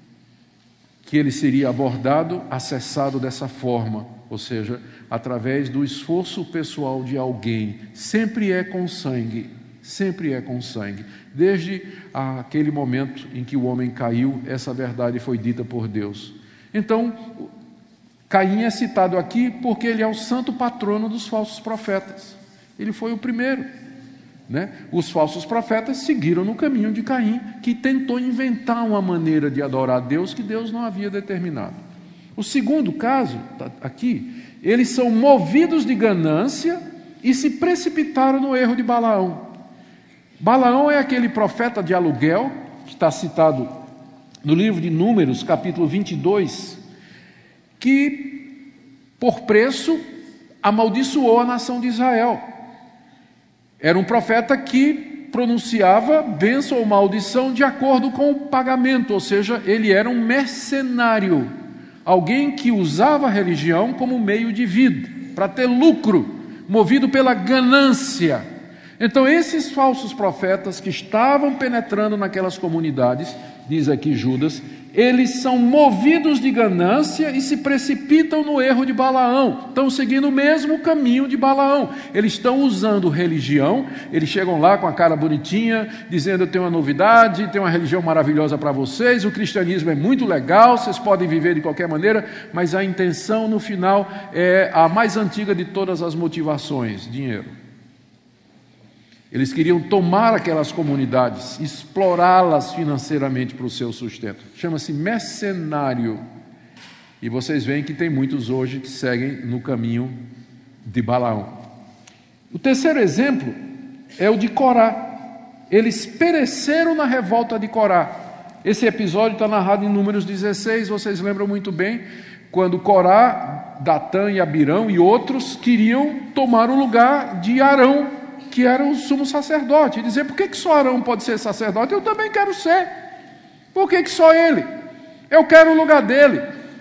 que ele seria abordado, acessado dessa forma, ou seja, através do esforço pessoal de alguém. Sempre é com sangue. Sempre é com sangue. Desde aquele momento em que o homem caiu, essa verdade foi dita por Deus. Então, Caim é citado aqui porque ele é o santo patrono dos falsos profetas. Ele foi o primeiro, né? Os falsos profetas seguiram no caminho de Caim, que tentou inventar uma maneira de adorar a Deus que Deus não havia determinado. O segundo caso, aqui, eles são movidos de ganância e se precipitaram no erro de Balaão. Balaão é aquele profeta de aluguel, que está citado no livro de Números, capítulo 22, que, por preço, amaldiçoou a nação de Israel. Era um profeta que pronunciava bênção ou maldição de acordo com o pagamento, ou seja, ele era um mercenário, alguém que usava a religião como meio de vida, para ter lucro, movido pela ganância. Então esses falsos profetas que estavam penetrando naquelas comunidades, diz aqui Judas, eles são movidos de ganância e se precipitam no erro de Balaão. Estão seguindo o mesmo caminho de Balaão. Eles estão usando religião, eles chegam lá com a cara bonitinha, dizendo: eu tenho uma novidade, tenho uma religião maravilhosa para vocês, o cristianismo é muito legal, vocês podem viver de qualquer maneira, mas a intenção no final é a mais antiga de todas as motivações: dinheiro. Eles queriam tomar aquelas comunidades, explorá-las financeiramente para o seu sustento. Chama-se mercenário. E vocês veem que tem muitos hoje que seguem no caminho de Balaão. O terceiro exemplo é o de Corá. Eles pereceram na revolta de Corá. Esse episódio está narrado em Números 16, vocês lembram muito bem, quando Corá, Datã e Abirão e outros queriam tomar o lugar de Arão, que era o sumo sacerdote, e dizer: por que só Arão pode ser sacerdote? Eu também quero ser. Por que só ele? Eu quero o lugar dele.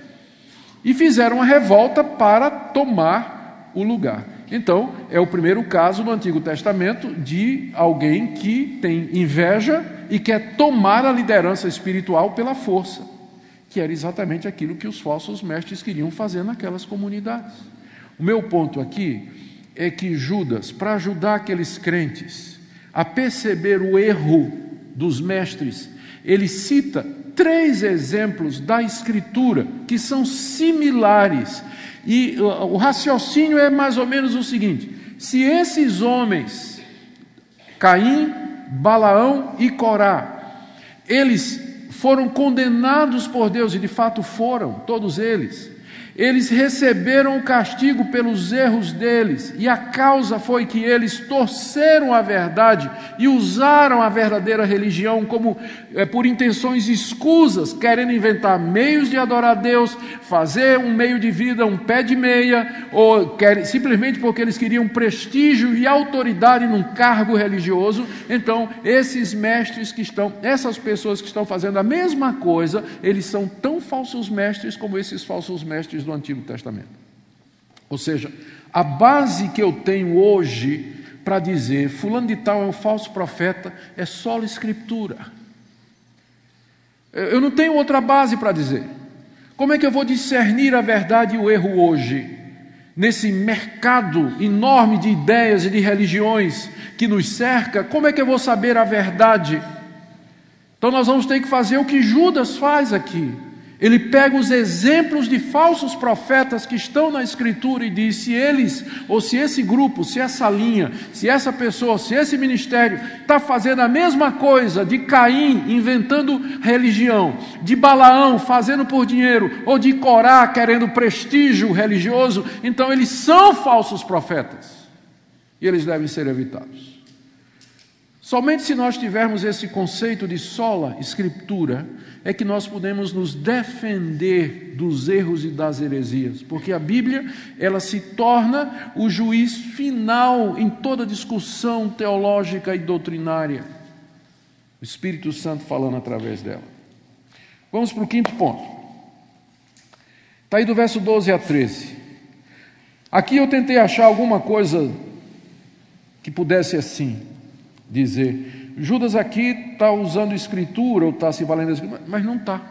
E fizeram uma revolta para tomar o lugar. Então, é o primeiro caso no Antigo Testamento de alguém que tem inveja e quer tomar a liderança espiritual pela força, que era exatamente aquilo que os falsos mestres queriam fazer naquelas comunidades. O meu ponto aqui é que Judas, para ajudar aqueles crentes a perceber o erro dos mestres, ele cita 3 exemplos da Escritura que são similares. E o raciocínio é mais ou menos o seguinte: se esses homens, Caim, Balaão e Corá, eles foram condenados por Deus, e de fato foram, todos eles receberam o castigo pelos erros deles, e a causa foi que eles torceram a verdade e usaram a verdadeira religião como por intenções escusas, querendo inventar meios de adorar a Deus, fazer um meio de vida, um pé de meia, ou simplesmente porque eles queriam prestígio e autoridade num cargo religioso. Então esses mestres essas pessoas que estão fazendo a mesma coisa, eles são tão falsos mestres como esses falsos mestres do Antigo Testamento. Ou seja, a base que eu tenho hoje para dizer fulano de tal é um falso profeta é só a Escritura. Eu não tenho outra base para dizer. Como é que eu vou discernir a verdade e o erro hoje, nesse mercado enorme de ideias e de religiões que nos cerca? Como é que eu vou saber a verdade? Então nós vamos ter que fazer o que Judas faz aqui. Ele pega os exemplos de falsos profetas que estão na Escritura e diz: se eles, ou se esse grupo, se essa linha, se essa pessoa, se esse ministério está fazendo a mesma coisa de Caim, inventando religião, de Balaão, fazendo por dinheiro, ou de Corá, querendo prestígio religioso, então eles são falsos profetas e eles devem ser evitados. Somente se nós tivermos esse conceito de sola Escritura é que nós podemos nos defender dos erros e das heresias, porque a Bíblia, ela se torna o juiz final em toda discussão teológica e doutrinária. O Espírito Santo falando através dela. Vamos para o 5º ponto. Está aí do verso 12 a 13. Aqui eu tentei achar alguma coisa que pudesse assim dizer: Judas aqui está usando Escritura, ou está se valendo da Escritura, mas não está.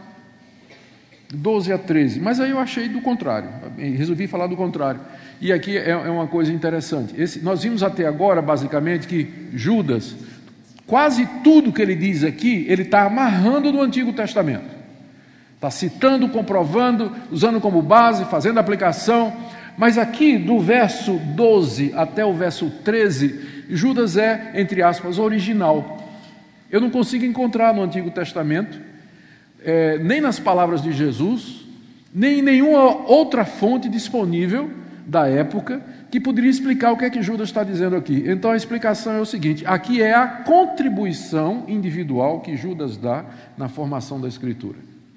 12 a 13. Mas aí eu achei do contrário, resolvi falar do contrário. E aqui é uma coisa interessante. Nós vimos até agora, basicamente, que Judas, quase tudo que ele diz aqui, ele está amarrando no Antigo Testamento. Está citando, comprovando, usando como base, fazendo aplicação. Mas aqui, do verso 12 até o verso 13, Judas é, entre aspas, original. Eu não consigo encontrar no Antigo Testamento, nem nas palavras de Jesus, nem em nenhuma outra fonte disponível da época que poderia explicar o que é que Judas está dizendo aqui. Então a explicação é o seguinte: aqui é a contribuição individual que Judas dá na formação da Escritura.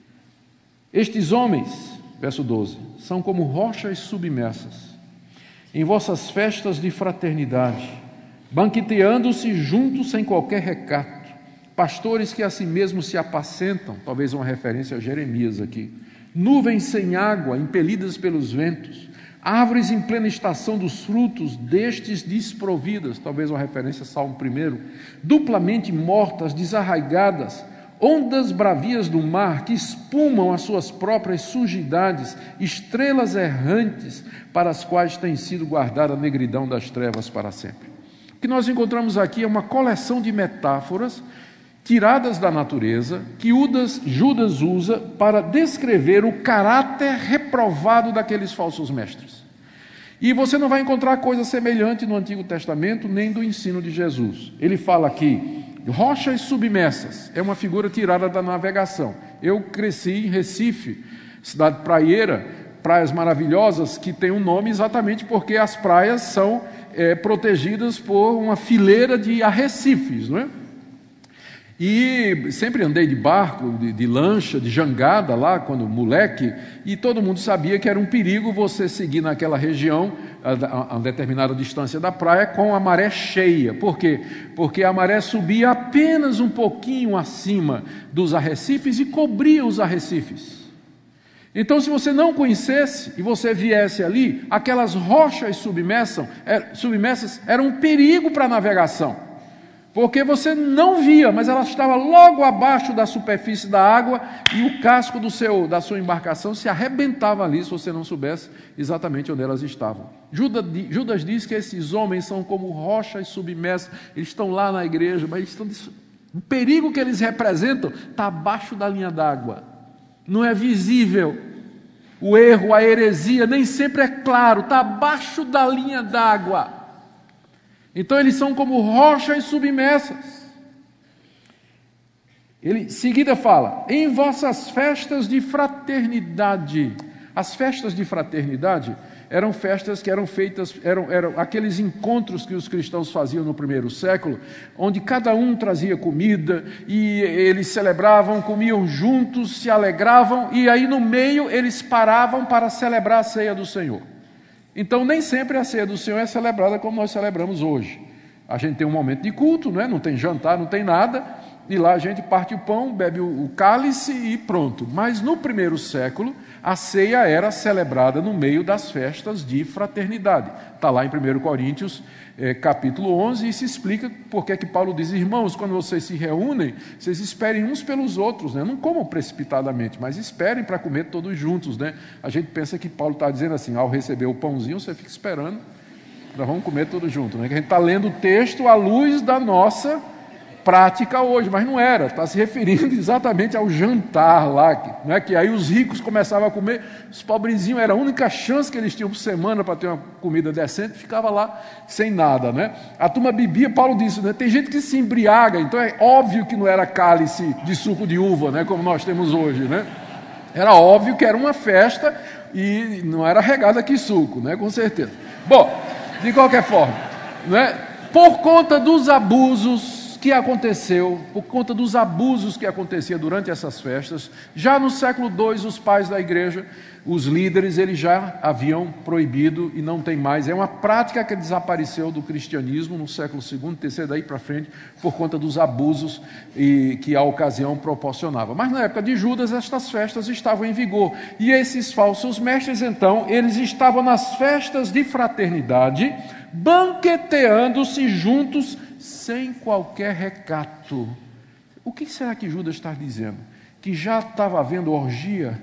Estes homens, verso 12, são como rochas submersas em vossas festas de fraternidade, banqueteando-se juntos sem qualquer recato, pastores que a si mesmos se apacentam, talvez uma referência a Jeremias aqui, nuvens sem água, impelidas pelos ventos, árvores em plena estação dos frutos, destes desprovidas, talvez uma referência a Salmo 1, duplamente mortas, desarraigadas, ondas bravias do mar que espumam as suas próprias sujidades, estrelas errantes para as quais tem sido guardada a negridão das trevas para sempre. O que nós encontramos aqui é uma coleção de metáforas tiradas da natureza que Judas usa para descrever o caráter reprovado daqueles falsos mestres. E você não vai encontrar coisa semelhante no Antigo Testamento, nem do ensino de Jesus. Ele fala aqui, rochas submersas, é uma figura tirada da navegação. Eu cresci em Recife, cidade praieira, praias maravilhosas, que tem um nome exatamente porque as praias são protegidas por uma fileira de arrecifes, não é? E sempre andei de barco, de lancha, de jangada lá, quando moleque, e todo mundo sabia que era um perigo você seguir naquela região, a determinada distância da praia, com a maré cheia. Por quê? Porque a maré subia apenas um pouquinho acima dos arrecifes e cobria os arrecifes. Então, se você não conhecesse e você viesse ali, aquelas rochas submersas eram um perigo para a navegação. Porque você não via, mas ela estava logo abaixo da superfície da água e o casco da sua embarcação se arrebentava ali se você não soubesse exatamente onde elas estavam. Judas diz que esses homens são como rochas submersas, eles estão lá na igreja, mas o perigo que eles representam está abaixo da linha d'água, não é visível. O erro, a heresia, nem sempre é claro, está abaixo da linha d'água. Então eles são como rochas submersas. Ele em seguida fala, em vossas festas de fraternidade. As festas de fraternidade eram festas que eram feitas, eram aqueles encontros que os cristãos faziam no primeiro século, onde cada um trazia comida e eles celebravam, comiam juntos, se alegravam e aí no meio eles paravam para celebrar a ceia do Senhor. Então, nem sempre a ceia do Senhor é celebrada como nós celebramos hoje. A gente tem um momento de culto, não tem jantar, não tem nada, e lá a gente parte o pão, bebe o cálice e pronto. Mas no primeiro século, a ceia era celebrada no meio das festas de fraternidade. Está lá em 1 Coríntios, capítulo 11, e se explica porque é que Paulo diz, irmãos, quando vocês se reúnem, vocês esperem uns pelos outros, não comam precipitadamente, mas esperem para comer todos juntos. A gente pensa que Paulo está dizendo assim, ao receber o pãozinho, você fica esperando, nós vamos comer todos juntos. Que a gente está lendo o texto à luz da nossa prática hoje, mas não era, está se referindo exatamente ao jantar lá, que aí os ricos começavam a comer, os pobrezinhos, era a única chance que eles tinham por semana para ter uma comida decente, ficava lá sem nada, A turma bebia, Paulo disse, tem gente que se embriaga, então é óbvio que não era cálice de suco de uva, como nós temos hoje, Era óbvio que era uma festa e não era regada aqui suco, com certeza. Bom, de qualquer forma, por conta dos abusos que aconteceu, por conta dos abusos que acontecia durante essas festas, já no século II, os pais da igreja, os líderes, eles já haviam proibido e não tem mais. É uma prática que desapareceu do cristianismo no século II, terceiro daí para frente, por conta dos abusos que a ocasião proporcionava. Mas na época de Judas, estas festas estavam em vigor. E esses falsos mestres, então, eles estavam nas festas de fraternidade, banqueteando-se juntos, sem qualquer recato. O que será que Judas está dizendo? Que já estava havendo orgia?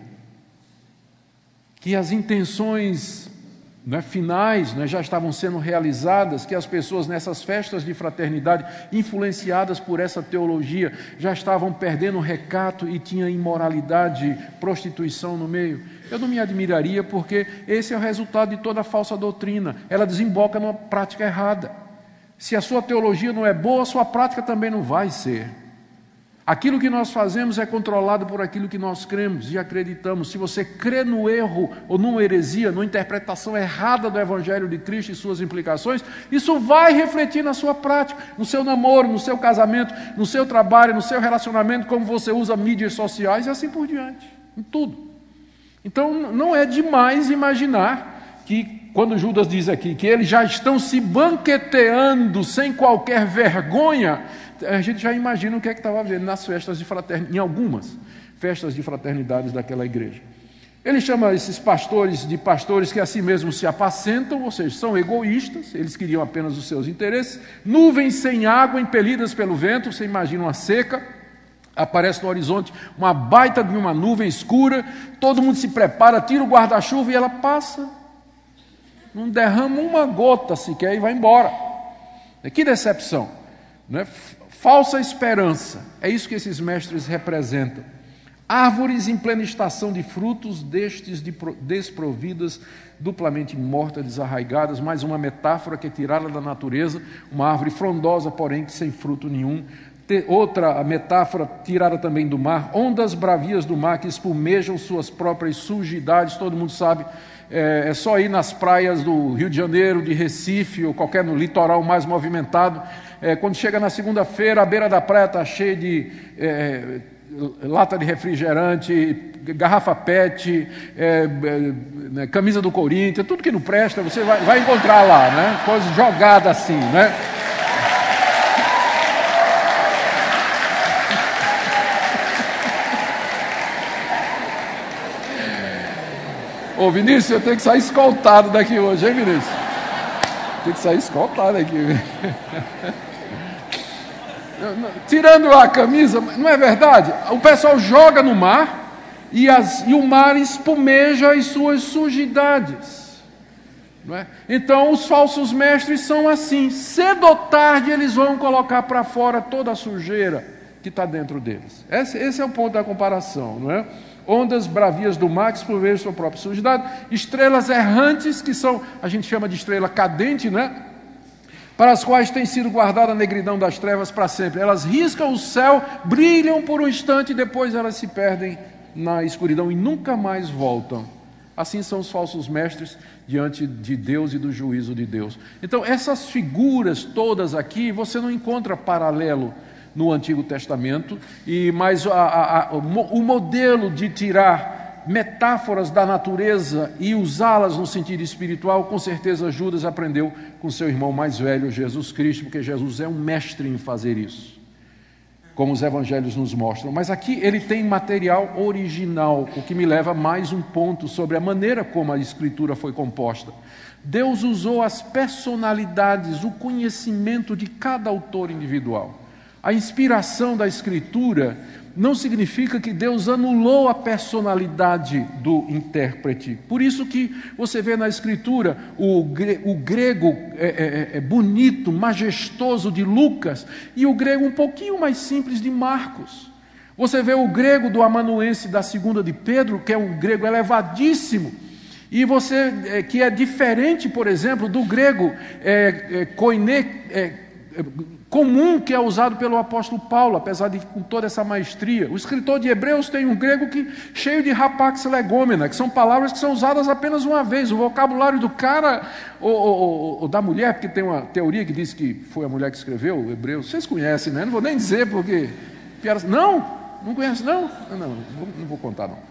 Que as intenções finais já estavam sendo realizadas? Que as pessoas nessas festas de fraternidade, influenciadas por essa teologia, já estavam perdendo o recato e tinha imoralidade, prostituição no meio? Eu não me admiraria, porque esse é o resultado de toda falsa doutrina. Ela desemboca numa prática errada. Se a sua teologia não é boa, a sua prática também não vai ser. Aquilo que nós fazemos é controlado por aquilo que nós cremos e acreditamos. Se você crê no erro ou numa heresia, numa interpretação errada do Evangelho de Cristo e suas implicações, isso vai refletir na sua prática, no seu namoro, no seu casamento, no seu trabalho, no seu relacionamento, como você usa mídias sociais e assim por diante, em tudo. Então, não é demais imaginar que, quando Judas diz aqui que eles já estão se banqueteando sem qualquer vergonha, a gente já imagina o que é que estava havendo nas festas de fraternidade, em algumas festas de fraternidades daquela igreja. Ele chama esses pastores de pastores que assim mesmo se apacentam, ou seja, são egoístas, eles queriam apenas os seus interesses. Nuvens sem água, impelidas pelo vento, você imagina uma seca, aparece no horizonte uma baita de uma nuvem escura, todo mundo se prepara, tira o guarda-chuva e ela passa, não derrama uma gota sequer e vai embora. Que decepção, né? Falsa esperança, é isso que esses mestres representam. Árvores em plena estação de frutos, destes desprovidas, duplamente mortas, desarraigadas, mais uma metáfora que é tirada da natureza, uma árvore frondosa, porém sem fruto nenhum. Outra metáfora tirada também do mar, ondas bravias do mar que espumejam suas próprias sujidades, todo mundo sabe, é só ir nas praias do Rio de Janeiro, de Recife, ou qualquer no litoral mais movimentado, quando chega na segunda-feira, a beira da praia está cheia de lata de refrigerante, garrafa PET, camisa do Corinthians, tudo que não presta, você vai encontrar lá, né? Coisa jogada assim, né? Ô Vinícius, eu tenho que sair escoltado daqui hoje, hein, Vinícius? Tem que sair escoltado daqui. Tirando a camisa, não é verdade? O pessoal joga no mar e o mar espumeja as suas sujidades. Não é? Então os falsos mestres são assim, cedo ou tarde eles vão colocar para fora toda a sujeira que está dentro deles. Esse é o ponto da comparação, não é? Ondas bravias do mar que espumejam sua própria sujidade, estrelas errantes que são, a gente chama de estrela cadente, né? Para as quais tem sido guardada a negridão das trevas para sempre. Elas riscam o céu, brilham por um instante e depois elas se perdem na escuridão e nunca mais voltam. Assim são os falsos mestres diante de Deus e do juízo de Deus. Então essas figuras todas aqui, você não encontra paralelo no Antigo Testamento, mas o modelo de tirar metáforas da natureza e usá-las no sentido espiritual, com certeza Judas aprendeu com seu irmão mais velho, Jesus Cristo, porque Jesus é um mestre em fazer isso, como os evangelhos nos mostram. Mas aqui ele tem material original, o que me leva a mais um ponto sobre a maneira como a Escritura foi composta. Deus usou as personalidades, o conhecimento de cada autor individual. A inspiração da Escritura não significa que Deus anulou a personalidade do intérprete. Por isso que você vê na Escritura o grego bonito, majestoso de Lucas e o grego um pouquinho mais simples de Marcos. Você vê o grego do amanuense da segunda de Pedro, que é um grego elevadíssimo, e você que é diferente, por exemplo, do grego koiné, comum que é usado pelo apóstolo Paulo, apesar de com toda essa maestria. O escritor de Hebreus tem um grego cheio de rapax legômena, que são palavras que são usadas apenas uma vez. O vocabulário do cara ou da mulher, porque tem uma teoria que diz que foi a mulher que escreveu o Hebreus. Vocês conhecem, né? Não vou nem dizer porque... Não conhece, não? Não vou contar, não.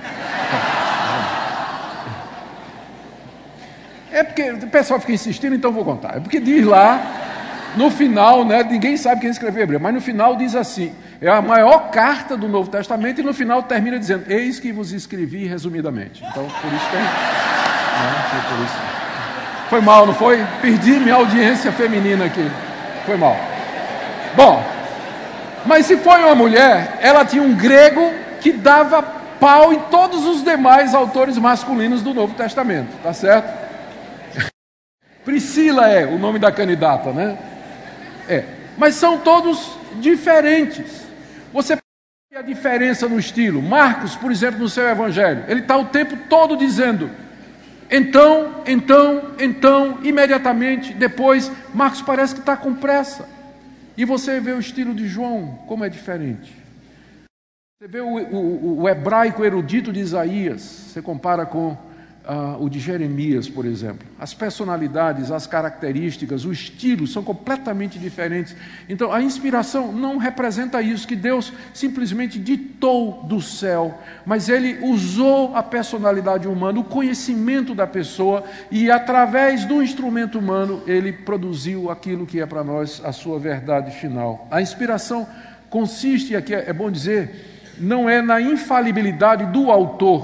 É porque o pessoal fica insistindo, então vou contar. É porque diz lá... No final, né, ninguém sabe quem escreveu Hebreu, mas no final diz assim, é a maior carta do Novo Testamento e no final termina dizendo, eis que vos escrevi resumidamente. Então, por isso tem... Foi por isso. Foi mal, não foi? Perdi minha audiência feminina aqui. Foi mal. Bom, mas se foi uma mulher, ela tinha um grego que dava pau em todos os demais autores masculinos do Novo Testamento, tá certo? Priscila é o nome da candidata, né? Mas são todos diferentes. Você percebe a diferença no estilo. Marcos, por exemplo, no seu evangelho, ele está o tempo todo dizendo então, imediatamente depois, Marcos parece que está com pressa. E você vê o estilo de João, como é diferente. Você vê o hebraico erudito de Isaías, você compara com o de Jeremias, por exemplo. As personalidades, as características, o estilo são completamente diferentes. Então, a inspiração não representa isso, que Deus simplesmente ditou do céu, mas Ele usou a personalidade humana, o conhecimento da pessoa, e através do instrumento humano, Ele produziu aquilo que é para nós a sua verdade final. A inspiração consiste, aqui é bom dizer, não é na infalibilidade do autor,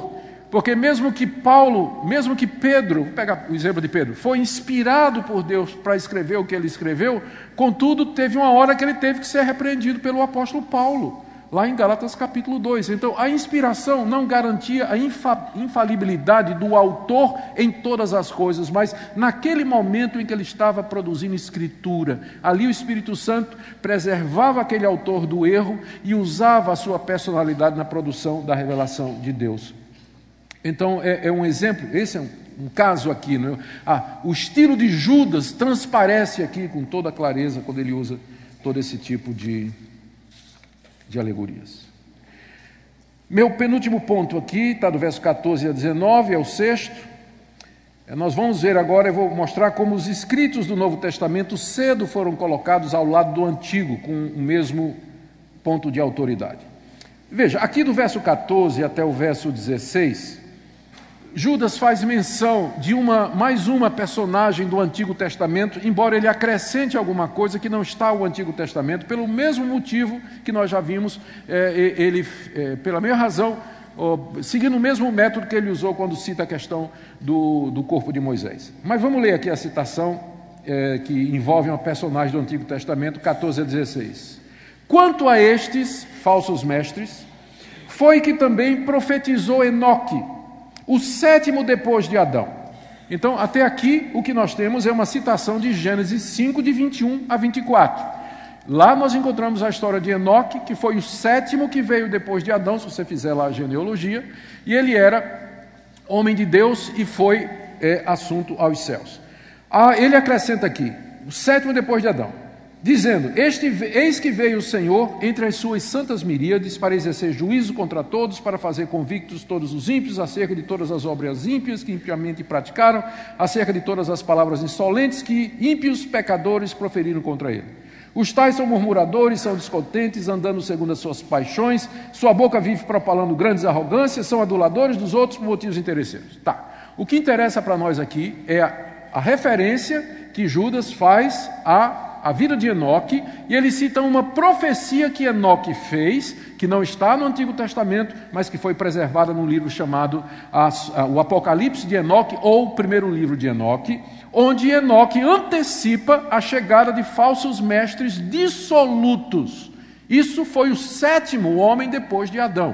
Porque mesmo que Pedro, vou pegar o exemplo de Pedro, foi inspirado por Deus para escrever o que ele escreveu, contudo, teve uma hora que ele teve que ser repreendido pelo apóstolo Paulo, lá em Gálatas capítulo 2. Então, a inspiração não garantia a infalibilidade do autor em todas as coisas, mas naquele momento em que ele estava produzindo escritura, ali o Espírito Santo preservava aquele autor do erro e usava a sua personalidade na produção da revelação de Deus. Então, é um exemplo, esse é um caso aqui, né? O estilo de Judas transparece aqui com toda clareza quando ele usa todo esse tipo de alegorias. Meu penúltimo ponto aqui, está do verso 14 a 19, é o sexto. Nós vamos ver agora, eu vou mostrar como os escritos do Novo Testamento cedo foram colocados ao lado do Antigo, com o mesmo ponto de autoridade. Veja, aqui do verso 14 até o verso 16, Judas faz menção de mais uma personagem do Antigo Testamento, embora ele acrescente alguma coisa que não está no Antigo Testamento, pelo mesmo motivo que nós já vimos, pela mesma razão, seguindo o mesmo método que ele usou quando cita a questão do corpo de Moisés. Mas vamos ler aqui a citação que envolve uma personagem do Antigo Testamento, 14 a 16. Quanto a estes falsos mestres, foi que também profetizou Enoque, o sétimo depois de Adão. Então, até aqui, o que nós temos é uma citação de Gênesis 5, de 21 a 24. Lá nós encontramos a história de Enoque, que foi o sétimo que veio depois de Adão, se você fizer lá a genealogia, e ele era homem de Deus e foi assunto aos céus. Ele acrescenta aqui, o sétimo depois de Adão, dizendo, eis que veio o Senhor entre as suas santas miríades para exercer juízo contra todos, para fazer convictos todos os ímpios acerca de todas as obras ímpias que impiamente praticaram, acerca de todas as palavras insolentes que ímpios pecadores proferiram contra ele. Os tais são murmuradores, são descontentes, andando segundo as suas paixões, sua boca vive propalando grandes arrogâncias, são aduladores dos outros por motivos interesseiros. O que interessa para nós aqui é a referência que Judas faz a vida de Enoque, e ele cita uma profecia que Enoque fez, que não está no Antigo Testamento, mas que foi preservada num livro chamado o Apocalipse de Enoque, ou o primeiro livro de Enoque, onde Enoque antecipa a chegada de falsos mestres dissolutos. Isso foi o sétimo homem depois de Adão.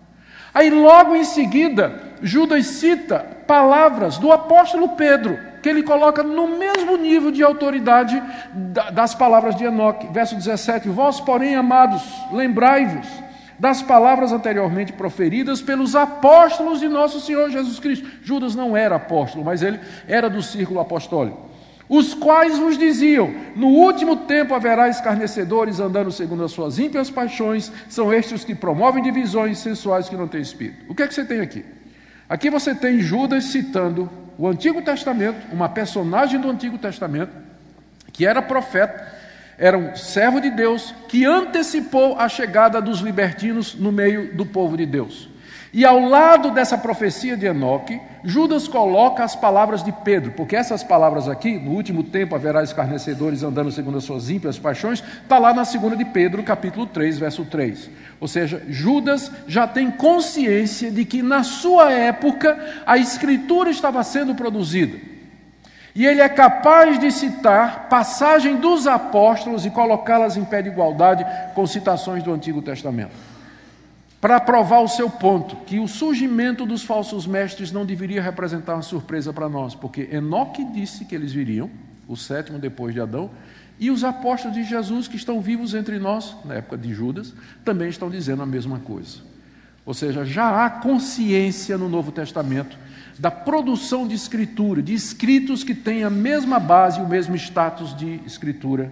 Aí logo em seguida, Judas cita palavras do apóstolo Pedro, que ele coloca no mesmo nível de autoridade das palavras de Enoque. Verso 17, vós, porém, amados, lembrai-vos das palavras anteriormente proferidas pelos apóstolos de nosso Senhor Jesus Cristo. Judas não era apóstolo, mas ele era do círculo apostólico. Os quais vos diziam, no último tempo haverá escarnecedores andando segundo as suas ímpias paixões, são estes os que promovem divisões sensuais que não têm espírito. O que é que você tem aqui? Aqui você tem Judas citando o Antigo Testamento, uma personagem do Antigo Testamento, que era profeta, era um servo de Deus, que antecipou a chegada dos libertinos no meio do povo de Deus. E ao lado dessa profecia de Enoque, Judas coloca as palavras de Pedro, porque essas palavras aqui, no último tempo haverá escarnecedores andando segundo as suas ímpias paixões, está lá na 2 de Pedro, capítulo 3, verso 3. Ou seja, Judas já tem consciência de que na sua época a Escritura estava sendo produzida. E ele é capaz de citar passagem dos apóstolos e colocá-las em pé de igualdade com citações do Antigo Testamento, para provar o seu ponto, que o surgimento dos falsos mestres não deveria representar uma surpresa para nós, porque Enoque disse que eles viriam, o sétimo depois de Adão, e os apóstolos de Jesus que estão vivos entre nós, na época de Judas, também estão dizendo a mesma coisa. Ou seja, já há consciência no Novo Testamento da produção de escritura, de escritos que têm a mesma base, o mesmo status de escritura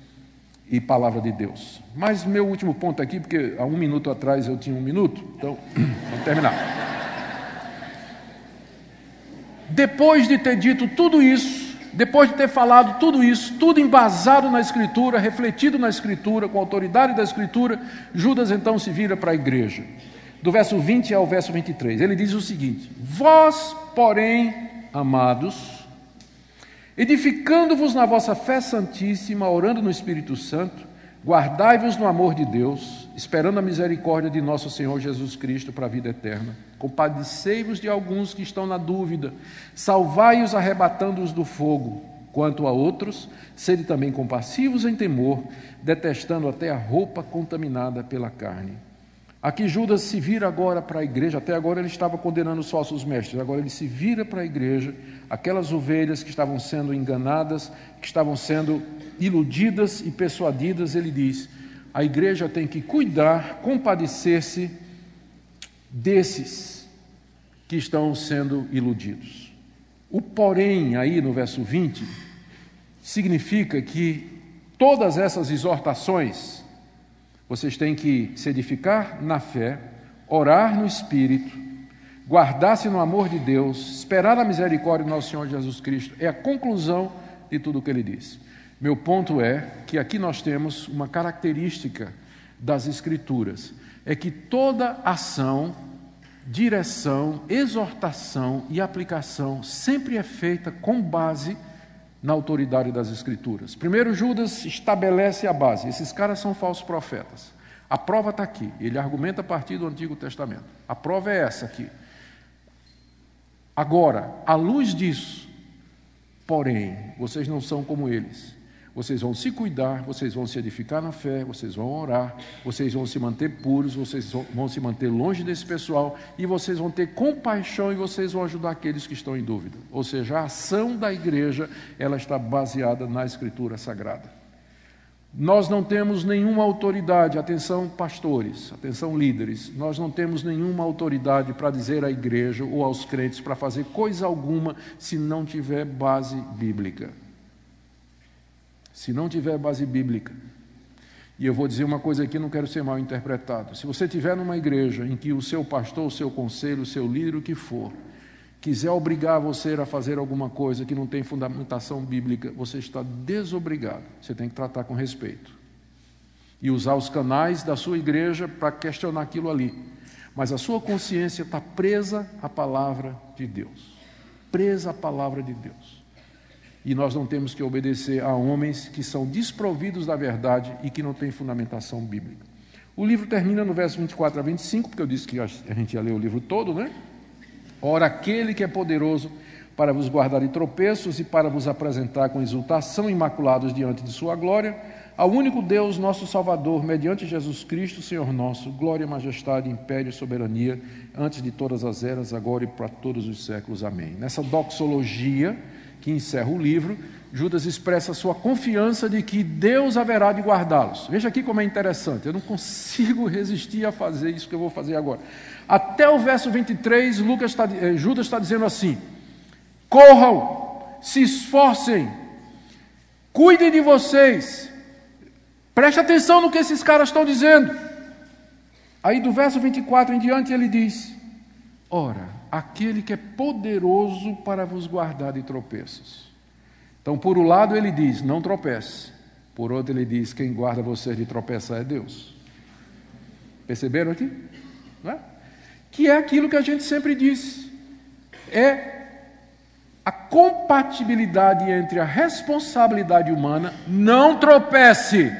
e palavra de Deus. Mas meu último ponto aqui, porque há 1 minuto atrás eu tinha 1 minuto, então vamos terminar. Depois de ter dito tudo isso, depois de ter falado tudo isso, tudo embasado na Escritura, refletido na Escritura, com a autoridade da Escritura, Judas então se vira para a igreja. Do verso 20 ao verso 23, ele diz o seguinte: vós, porém, amados, edificando-vos na vossa fé santíssima, orando no Espírito Santo, Guardai-vos no amor de Deus, esperando a misericórdia de nosso Senhor Jesus Cristo para a vida eterna. Compadecei-vos de alguns que estão na dúvida, salvai-os arrebatando-os do fogo. Quanto a outros, sede também compassivos em temor, detestando até a roupa contaminada pela carne. Aqui Judas se vira agora para a igreja. Até agora ele estava condenando os falsos mestres, agora ele se vira para a igreja, aquelas ovelhas que estavam sendo enganadas, que estavam sendo iludidas e persuadidas. Ele diz: a igreja tem que cuidar, compadecer-se desses que estão sendo iludidos. O porém aí no verso 20 significa que todas essas exortações vocês têm que se edificar na fé, orar no Espírito, guardar-se no amor de Deus, esperar a misericórdia do nosso Senhor Jesus Cristo. É a conclusão de tudo o que ele diz. Meu ponto é que aqui nós temos uma característica das Escrituras, é que toda ação, direção, exortação e aplicação sempre é feita com base na autoridade das Escrituras. Primeiro, Judas estabelece a base. Esses caras são falsos profetas. A prova está aqui. Ele argumenta a partir do Antigo Testamento. A prova é essa aqui. Agora, à luz disso, porém, vocês não são como eles. Vocês vão se cuidar, vocês vão se edificar na fé, vocês vão orar, vocês vão se manter puros, vocês vão se manter longe desse pessoal e vocês vão ter compaixão e vocês vão ajudar aqueles que estão em dúvida. Ou seja, a ação da igreja, ela está baseada na Escritura Sagrada. Nós não temos nenhuma autoridade, atenção pastores, atenção líderes, nós não temos nenhuma autoridade para dizer à igreja ou aos crentes para fazer coisa alguma se não tiver base bíblica. Se não tiver base bíblica, e eu vou dizer uma coisa aqui, não quero ser mal interpretado. Se você estiver numa igreja em que o seu pastor, o seu conselho, o seu líder, o que for, quiser obrigar você a fazer alguma coisa que não tem fundamentação bíblica, você está desobrigado. Você tem que tratar com respeito. E usar os canais da sua igreja para questionar aquilo ali. Mas a sua consciência está presa à palavra de Deus. Presa à palavra de Deus. E nós não temos que obedecer a homens que são desprovidos da verdade e que não têm fundamentação bíblica. O livro termina no verso 24 a 25, porque eu disse que a gente ia ler o livro todo, né? Ora, aquele que é poderoso para vos guardar de tropeços e para vos apresentar com exultação imaculados diante de sua glória, ao único Deus, nosso Salvador, mediante Jesus Cristo, Senhor nosso, glória, majestade, império e soberania, antes de todas as eras, agora e para todos os séculos. Amém. Nessa doxologia que encerra o livro, Judas expressa sua confiança de que Deus haverá de guardá-los. Veja aqui como é interessante, eu não consigo resistir a fazer isso que eu vou fazer agora. Até o verso 23, Judas está dizendo assim: corram, se esforcem, cuidem de vocês, preste atenção no que esses caras estão dizendo. Aí do verso 24 em diante ele diz: ora, aquele que é poderoso para vos guardar de tropeços. Então, por um lado ele diz, não tropece. Por outro ele diz, quem guarda vocês de tropeçar é Deus. Perceberam aqui? Não é? Que é aquilo que a gente sempre diz. É a compatibilidade entre a responsabilidade humana, não tropece,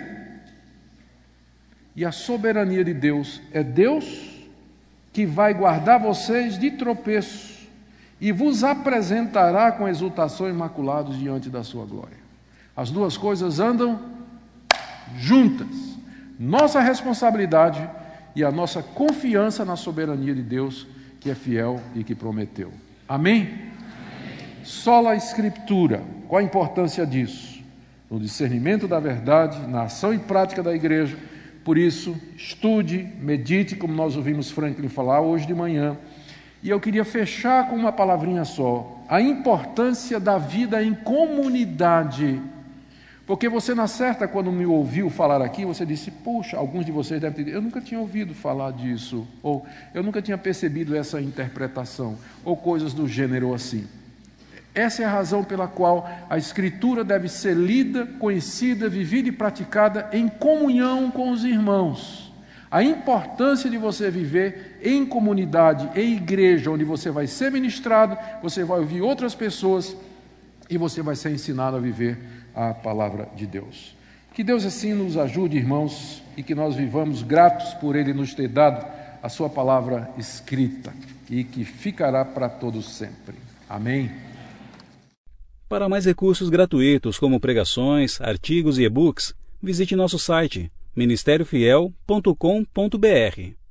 e a soberania de Deus. É Deus que vai guardar vocês de tropeço e vos apresentará com exultação imaculados diante da sua glória. As duas coisas andam juntas. Nossa responsabilidade e a nossa confiança na soberania de Deus, que é fiel e que prometeu. Amém? Amém. Sola Escritura. Qual a importância disso? No discernimento da verdade, na ação e prática da igreja. Por isso, estude, medite, como nós ouvimos Franklin falar hoje de manhã. E eu queria fechar com uma palavrinha só. A importância da vida em comunidade. Porque você, na certa, quando me ouviu falar aqui, você disse, puxa, alguns de vocês devem ter dito, eu nunca tinha ouvido falar disso, ou eu nunca tinha percebido essa interpretação, ou coisas do gênero assim. Essa é a razão pela qual a Escritura deve ser lida, conhecida, vivida e praticada em comunhão com os irmãos. A importância de você viver em comunidade, em igreja, onde você vai ser ministrado, você vai ouvir outras pessoas e você vai ser ensinado a viver a palavra de Deus. Que Deus assim nos ajude, irmãos, e que nós vivamos gratos por Ele nos ter dado a sua palavra escrita e que ficará para todos sempre. Amém. Para mais recursos gratuitos como pregações, artigos e e-books, visite nosso site ministériofiel.com.br.